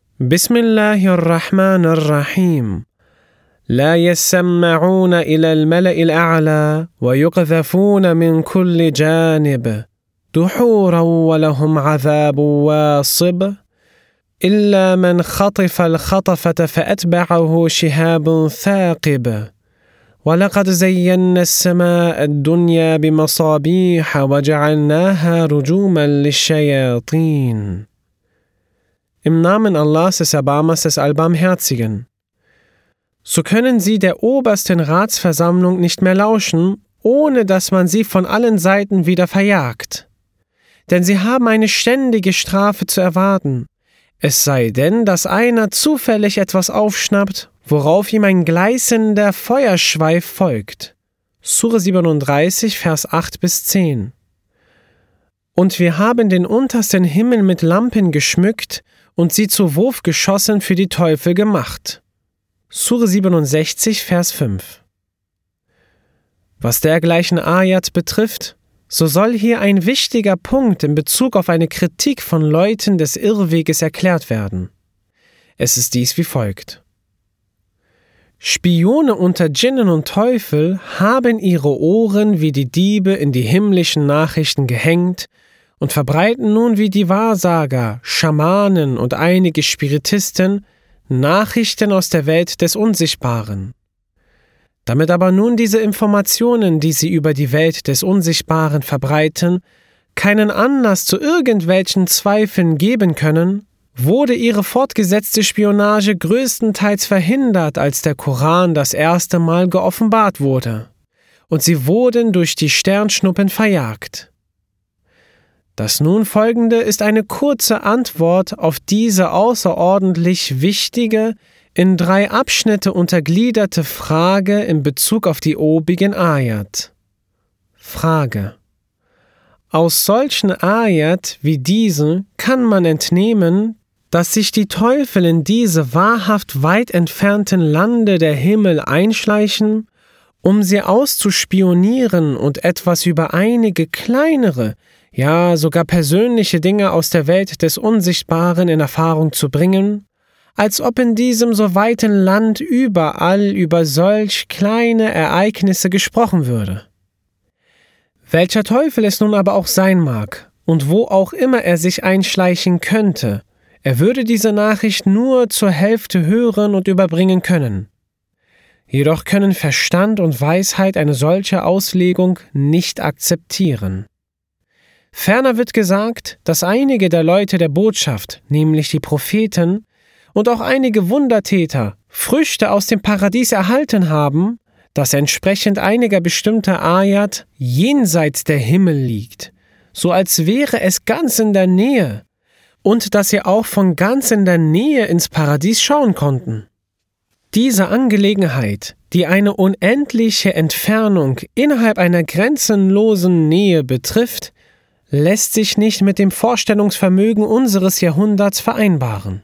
Bismillahirrahmanirrahim. لا يسمعون إلى الملأ الأعلى ويقذفون من كل جانب دحورا ولهم عذاب واصب إلا من خطف الخطفة فأتبعه شهاب ثاقب ولقد زينا السماء الدنيا بمصابيح وجعلناها رجوما للشياطين. Im Namen Allahs des Erbarmers des Allbarmherzigen. So können sie der obersten Ratsversammlung nicht mehr lauschen, ohne dass man sie von allen Seiten wieder verjagt. Denn sie haben eine ständige Strafe zu erwarten. Es sei denn, dass einer zufällig etwas aufschnappt, worauf ihm ein gleißender Feuerschweif folgt. Sure siebenunddreißig, Vers acht bis zehn. Und wir haben den untersten Himmel mit Lampen geschmückt und sie zu Wurfgeschossen für die Teufel gemacht. Sure siebenundsechzig, Vers fünf. Was dergleichen Ayat betrifft, so soll hier ein wichtiger Punkt in Bezug auf eine Kritik von Leuten des Irrweges erklärt werden. Es ist dies wie folgt. Spione unter Djinnen und Teufel haben ihre Ohren wie die Diebe in die himmlischen Nachrichten gehängt und verbreiten nun wie die Wahrsager, Schamanen und einige Spiritisten Nachrichten aus der Welt des Unsichtbaren. Damit aber nun diese Informationen, die sie über die Welt des Unsichtbaren verbreiten, keinen Anlass zu irgendwelchen Zweifeln geben können, wurde ihre fortgesetzte Spionage größtenteils verhindert, als der Koran das erste Mal geoffenbart wurde, und sie wurden durch die Sternschnuppen verjagt. Das nun folgende ist eine kurze Antwort auf diese außerordentlich wichtige, in drei Abschnitte untergliederte Frage in Bezug auf die obigen Ayat. Frage: Aus solchen Ayat wie diesen kann man entnehmen, dass sich die Teufel in diese wahrhaft weit entfernten Lande der Himmel einschleichen, um sie auszuspionieren und etwas über einige kleinere, ja sogar persönliche Dinge aus der Welt des Unsichtbaren in Erfahrung zu bringen, als ob in diesem so weiten Land überall über solch kleine Ereignisse gesprochen würde. Welcher Teufel es nun aber auch sein mag und wo auch immer er sich einschleichen könnte, er würde diese Nachricht nur zur Hälfte hören und überbringen können. Jedoch können Verstand und Weisheit eine solche Auslegung nicht akzeptieren. Ferner wird gesagt, dass einige der Leute der Botschaft, nämlich die Propheten, und auch einige Wundertäter Früchte aus dem Paradies erhalten haben, das entsprechend einiger bestimmter Ayat jenseits der Himmel liegt, so als wäre es ganz in der Nähe, und dass sie auch von ganz in der Nähe ins Paradies schauen konnten. Diese Angelegenheit, die eine unendliche Entfernung innerhalb einer grenzenlosen Nähe betrifft, lässt sich nicht mit dem Vorstellungsvermögen unseres Jahrhunderts vereinbaren.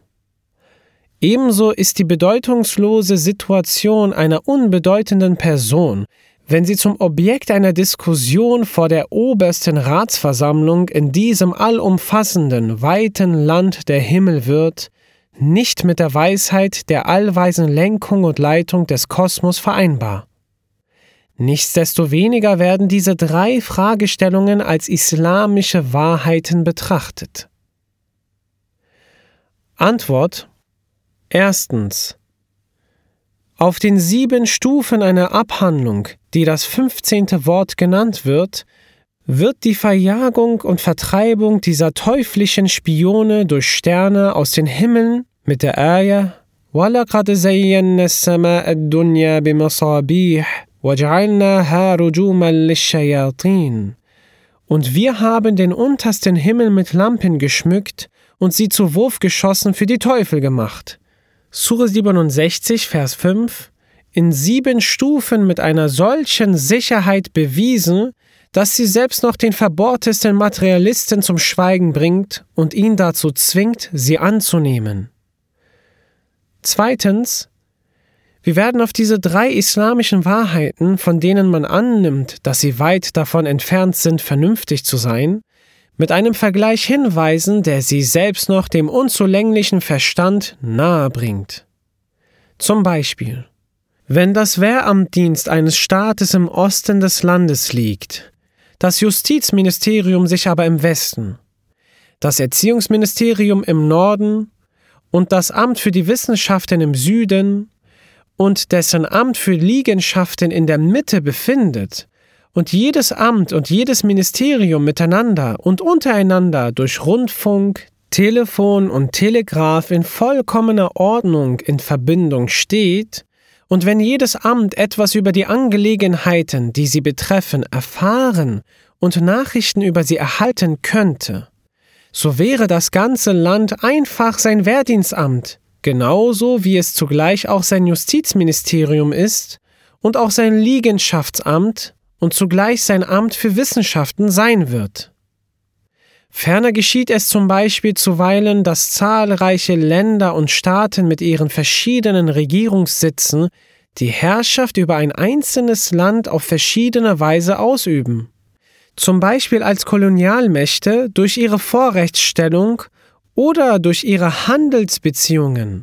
Ebenso ist die bedeutungslose Situation einer unbedeutenden Person, wenn sie zum Objekt einer Diskussion vor der obersten Ratsversammlung in diesem allumfassenden, weiten Land der Himmel wird, nicht mit der Weisheit der allweisen Lenkung und Leitung des Kosmos vereinbar. Nichtsdestoweniger werden diese drei Fragestellungen als islamische Wahrheiten betrachtet. Antwort: Erstens. Auf den sieben Stufen einer Abhandlung, die das fünfzehnte Wort genannt wird, wird die Verjagung und Vertreibung dieser teuflischen Spione durch Sterne aus den Himmeln mit der Ayah وَلَقَدْ زَيَّنَّا السَّمَاءَ الدُّنْيَا بِمَصَابِيحَ وَجَعَلْنَاهَا رُجُومًا لِلشَّيَاطِينِ. Und wir haben den untersten Himmel mit Lampen geschmückt und sie zu Wurfgeschossen für die Teufel gemacht. Sure siebenundsechzig, Vers fünf. In sieben Stufen mit einer solchen Sicherheit bewiesen, dass sie selbst noch den verbohrtesten Materialisten zum Schweigen bringt und ihn dazu zwingt, sie anzunehmen. Zweitens, wir werden auf diese drei islamischen Wahrheiten, von denen man annimmt, dass sie weit davon entfernt sind, vernünftig zu sein, mit einem Vergleich hinweisen, der sie selbst noch dem unzulänglichen Verstand nahe bringt. Zum Beispiel: Wenn das Wehramtdienst eines Staates im Osten des Landes liegt, das Justizministerium sich aber im Westen, das Erziehungsministerium im Norden und das Amt für die Wissenschaften im Süden und dessen Amt für Liegenschaften in der Mitte befindet und jedes Amt und jedes Ministerium miteinander und untereinander durch Rundfunk, Telefon und Telegraph in vollkommener Ordnung in Verbindung steht, und wenn jedes Amt etwas über die Angelegenheiten, die sie betreffen, erfahren und Nachrichten über sie erhalten könnte, so wäre das ganze Land einfach sein Wehrdienstamt, genauso wie es zugleich auch sein Justizministerium ist und auch sein Liegenschaftsamt und zugleich sein Amt für Wissenschaften sein wird. Ferner geschieht es zum Beispiel zuweilen, dass zahlreiche Länder und Staaten mit ihren verschiedenen Regierungssitzen die Herrschaft über ein einzelnes Land auf verschiedene Weise ausüben. Zum Beispiel als Kolonialmächte durch ihre Vorrechtsstellung oder durch ihre Handelsbeziehungen.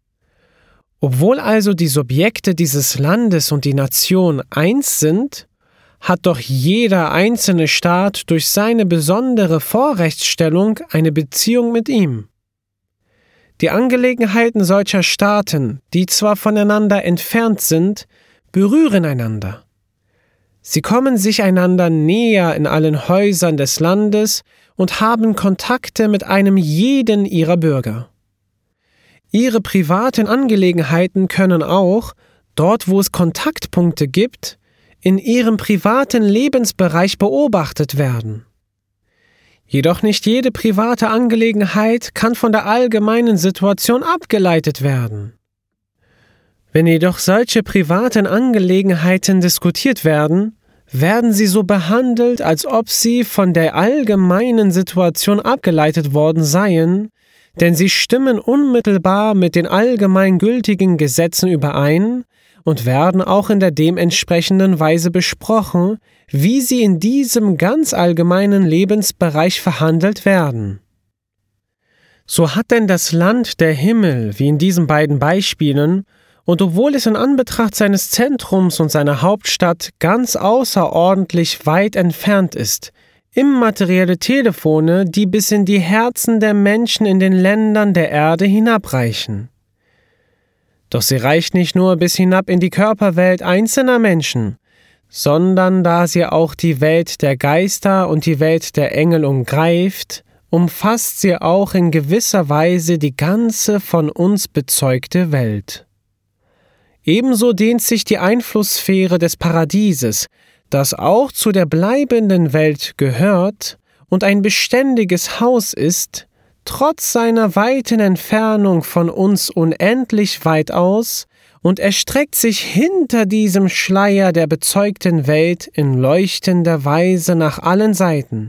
Obwohl also die Subjekte dieses Landes und die Nation eins sind, hat doch jeder einzelne Staat durch seine besondere Vorrechtsstellung eine Beziehung mit ihm. Die Angelegenheiten solcher Staaten, die zwar voneinander entfernt sind, berühren einander. Sie kommen sich einander näher in allen Häusern des Landes und haben Kontakte mit einem jeden ihrer Bürger. Ihre privaten Angelegenheiten können auch, dort wo es Kontaktpunkte gibt, in ihrem privaten Lebensbereich beobachtet werden. Jedoch nicht jede private Angelegenheit kann von der allgemeinen Situation abgeleitet werden. Wenn jedoch solche privaten Angelegenheiten diskutiert werden, werden sie so behandelt, als ob sie von der allgemeinen Situation abgeleitet worden seien, denn sie stimmen unmittelbar mit den allgemeingültigen Gesetzen überein und werden auch in der dementsprechenden Weise besprochen, wie sie in diesem ganz allgemeinen Lebensbereich verhandelt werden. So hat denn das Land der Himmel, wie in diesen beiden Beispielen, und obwohl es in Anbetracht seines Zentrums und seiner Hauptstadt ganz außerordentlich weit entfernt ist, immaterielle Telefone, die bis in die Herzen der Menschen in den Ländern der Erde hinabreichen. Doch sie reicht nicht nur bis hinab in die Körperwelt einzelner Menschen, sondern da sie auch die Welt der Geister und die Welt der Engel umgreift, umfasst sie auch in gewisser Weise die ganze von uns bezeugte Welt. Ebenso dehnt sich die Einflusssphäre des Paradieses, das auch zu der bleibenden Welt gehört und ein beständiges Haus ist, trotz seiner weiten Entfernung von uns unendlich weit aus und erstreckt sich hinter diesem Schleier der bezeugten Welt in leuchtender Weise nach allen Seiten.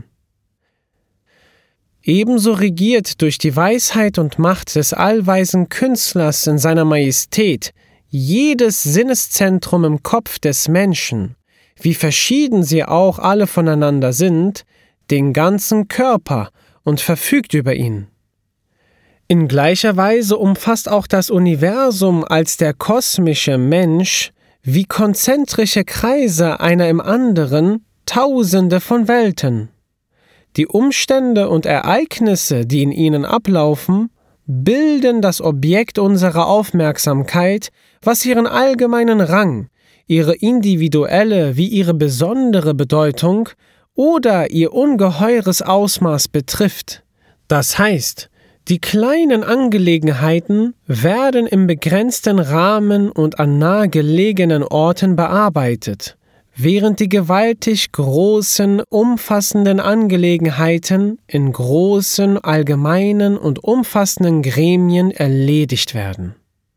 Ebenso regiert durch die Weisheit und Macht des allweisen Künstlers in seiner Majestät jedes Sinneszentrum im Kopf des Menschen, wie verschieden sie auch alle voneinander sind, den ganzen Körper und verfügt über ihn. In gleicher Weise umfasst auch das Universum als der kosmische Mensch, wie konzentrische Kreise einer im anderen, Tausende von Welten. Die Umstände und Ereignisse, die in ihnen ablaufen, bilden das Objekt unserer Aufmerksamkeit, was ihren allgemeinen Rang, ihre individuelle wie ihre besondere Bedeutung oder ihr ungeheures Ausmaß betrifft. Das heißt, Die kleinen Angelegenheiten werden im begrenzten Rahmen und an nahegelegenen Orten bearbeitet, während die gewaltig großen, umfassenden Angelegenheiten in großen, allgemeinen und umfassenden Gremien erledigt werden.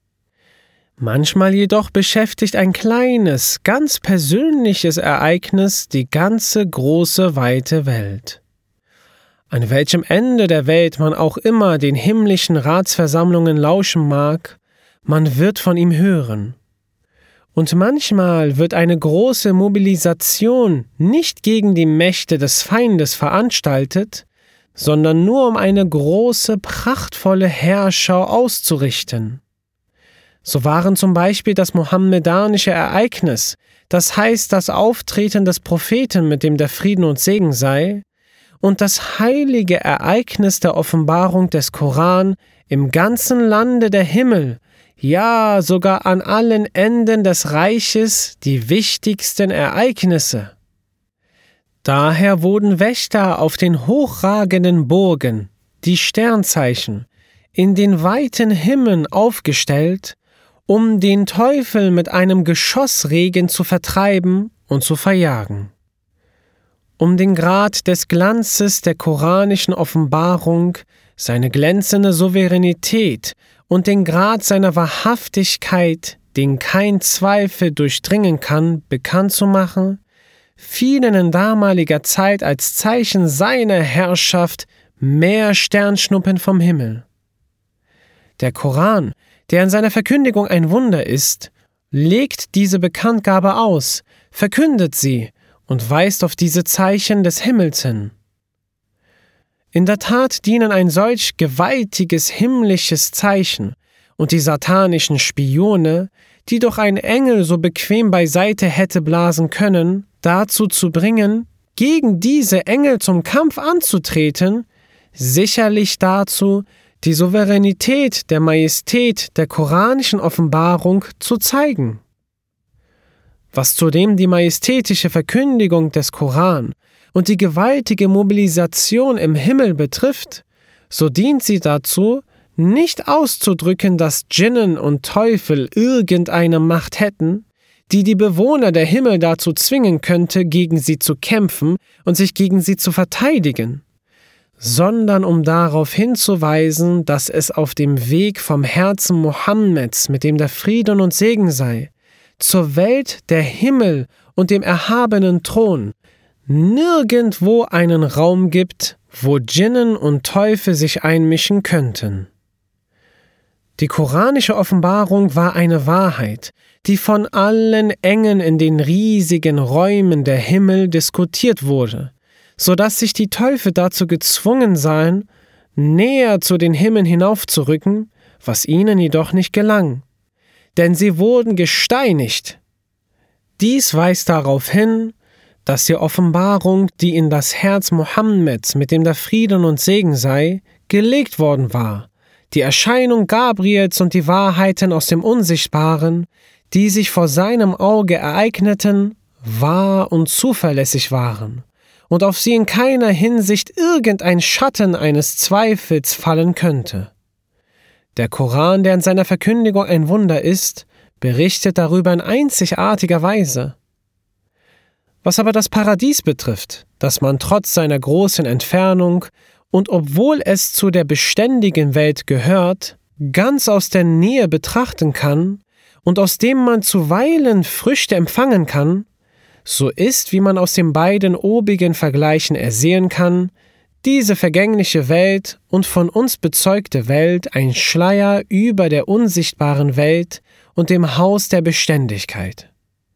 Manchmal jedoch beschäftigt ein kleines, ganz persönliches Ereignis die ganze große, weite Welt. An welchem Ende der Welt man auch immer den himmlischen Ratsversammlungen lauschen mag, man wird von ihm hören. Und manchmal wird eine große Mobilisation nicht gegen die Mächte des Feindes veranstaltet, sondern nur um eine große, prachtvolle Heerschau auszurichten. So waren zum Beispiel das mohammedanische Ereignis, das heißt das Auftreten des Propheten, mit dem der Frieden und Segen sei, und das heilige Ereignis der Offenbarung des Koran im ganzen Lande der Himmel, ja sogar an allen Enden des Reiches die wichtigsten Ereignisse. Daher wurden Wächter auf den hochragenden Burgen, die Sternzeichen, in den weiten Himmeln aufgestellt, um den Teufel mit einem Geschossregen zu vertreiben und zu verjagen. Um den Grad des Glanzes der koranischen Offenbarung, seine glänzende Souveränität und den Grad seiner Wahrhaftigkeit, den kein Zweifel durchdringen kann, bekannt zu machen, fielen in damaliger Zeit als Zeichen seiner Herrschaft mehr Sternschnuppen vom Himmel. Der Koran, der in seiner Verkündigung ein Wunder ist, legt diese Bekanntgabe aus, verkündet sie und weist auf diese Zeichen des Himmels hin. In der Tat dienen ein solch gewaltiges himmlisches Zeichen und die satanischen Spione, die doch ein Engel so bequem beiseite hätte blasen können, dazu zu bringen, gegen diese Engel zum Kampf anzutreten, sicherlich dazu, die Souveränität der Majestät der koranischen Offenbarung zu zeigen. Was zudem die majestätische Verkündigung des Koran und die gewaltige Mobilisation im Himmel betrifft, so dient sie dazu, nicht auszudrücken, dass Djinnen und Teufel irgendeine Macht hätten, die die Bewohner der Himmel dazu zwingen könnte, gegen sie zu kämpfen und sich gegen sie zu verteidigen, sondern um darauf hinzuweisen, dass es auf dem Weg vom Herzen Mohammeds, mit dem der Frieden und Segen sei, zur Welt der Himmel und dem erhabenen Thron nirgendwo einen Raum gibt, wo Djinnen und Teufel sich einmischen könnten. Die koranische Offenbarung war eine Wahrheit, die von allen Engeln in den riesigen Räumen der Himmel diskutiert wurde, so dass sich die Teufel dazu gezwungen sahen, näher zu den Himmeln hinaufzurücken, was ihnen jedoch nicht gelang. Denn sie wurden gesteinigt. Dies weist darauf hin, dass die Offenbarung, die in das Herz Mohammeds, mit dem der Frieden und Segen sei, gelegt worden war, die Erscheinung Gabriels und die Wahrheiten aus dem Unsichtbaren, die sich vor seinem Auge ereigneten, wahr und zuverlässig waren und auf sie in keiner Hinsicht irgendein Schatten eines Zweifels fallen könnte. Der Koran, der in seiner Verkündigung ein Wunder ist, berichtet darüber in einzigartiger Weise. Was aber das Paradies betrifft, das man trotz seiner großen Entfernung und obwohl es zu der beständigen Welt gehört, ganz aus der Nähe betrachten kann und aus dem man zuweilen Früchte empfangen kann, so ist, wie man aus den beiden obigen Vergleichen ersehen kann, diese vergängliche Welt und von uns bezeugte Welt ein Schleier über der unsichtbaren Welt und dem Haus der Beständigkeit.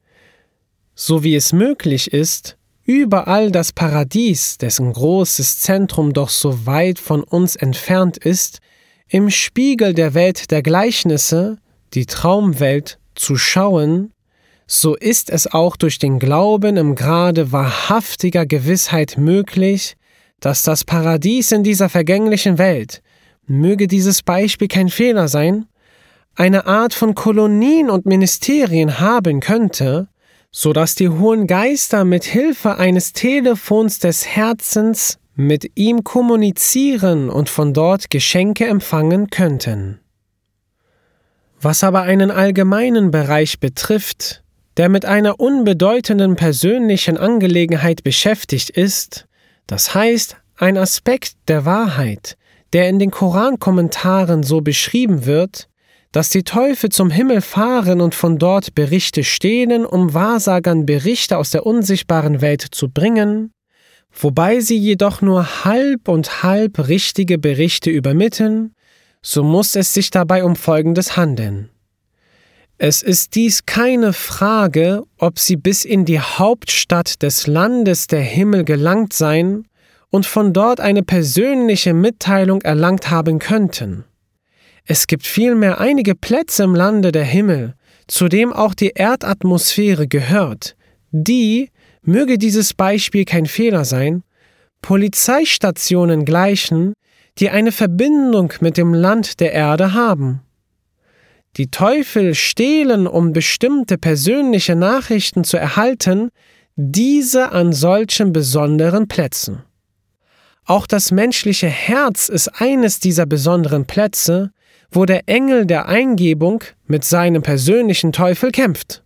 So wie es möglich ist, überall das Paradies, dessen großes Zentrum doch so weit von uns entfernt ist, im Spiegel der Welt der Gleichnisse, die Traumwelt, zu schauen, so ist es auch durch den Glauben im Grade wahrhaftiger Gewissheit möglich, dass das Paradies in dieser vergänglichen Welt, möge dieses Beispiel kein Fehler sein, eine Art von Kolonien und Ministerien haben könnte, so dass die hohen Geister mit Hilfe eines Telefons des Herzens mit ihm kommunizieren und von dort Geschenke empfangen könnten. Was aber einen allgemeinen Bereich betrifft, der mit einer unbedeutenden persönlichen Angelegenheit beschäftigt ist, das heißt ein Aspekt der Wahrheit, der in den Korankommentaren so beschrieben wird, dass die Teufel zum Himmel fahren und von dort Berichte stehlen, um Wahrsagern Berichte aus der unsichtbaren Welt zu bringen, wobei sie jedoch nur halb und halb richtige Berichte übermitteln, so muss es sich dabei um Folgendes handeln. Es ist dies keine Frage, ob sie bis in die Hauptstadt des Landes der Himmel gelangt seien und von dort eine persönliche Mitteilung erlangt haben könnten. Es gibt vielmehr einige Plätze im Lande der Himmel, zu dem auch die Erdatmosphäre gehört, die, möge dieses Beispiel kein Fehler sein, Polizeistationen gleichen, die eine Verbindung mit dem Land der Erde haben. Die Teufel stehlen, um bestimmte persönliche Nachrichten zu erhalten, diese an solchen besonderen Plätzen. Auch das menschliche Herz ist eines dieser besonderen Plätze, wo der Engel der Eingebung mit seinem persönlichen Teufel kämpft.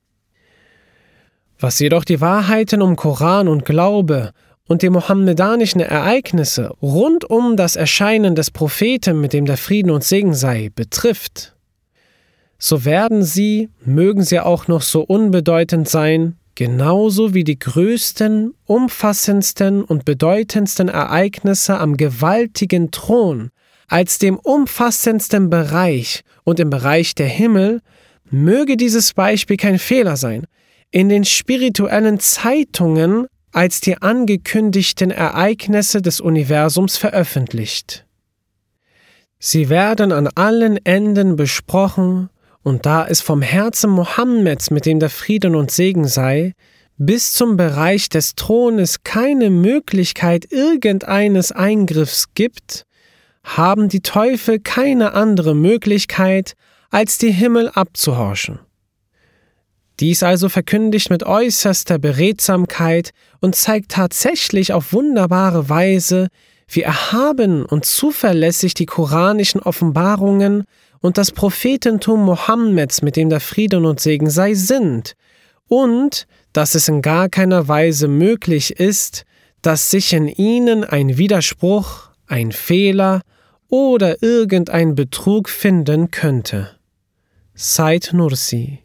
Was jedoch die Wahrheiten um Koran und Glaube und die mohammedanischen Ereignisse rund um das Erscheinen des Propheten, mit dem der Frieden und Segen sei, betrifft, so werden sie, mögen sie auch noch so unbedeutend sein, genauso wie die größten, umfassendsten und bedeutendsten Ereignisse am gewaltigen Thron, als dem umfassendsten Bereich und im Bereich der Himmel, möge dieses Beispiel kein Fehler sein, in den spirituellen Zeitungen als die angekündigten Ereignisse des Universums veröffentlicht. Sie werden an allen Enden besprochen, und da es vom Herzen Mohammeds, mit dem der Frieden und Segen sei, bis zum Bereich des Thrones keine Möglichkeit irgendeines Eingriffs gibt, haben die Teufel keine andere Möglichkeit, als die Himmel abzuhorchen. Dies also verkündigt mit äußerster Beredsamkeit und zeigt tatsächlich auf wunderbare Weise, wie erhaben und zuverlässig die koranischen Offenbarungen und das Prophetentum Mohammeds, mit dem der Frieden und Segen sei, sind, und dass es in gar keiner Weise möglich ist, dass sich in ihnen ein Widerspruch, ein Fehler oder irgendein Betrug finden könnte. Said Nursi.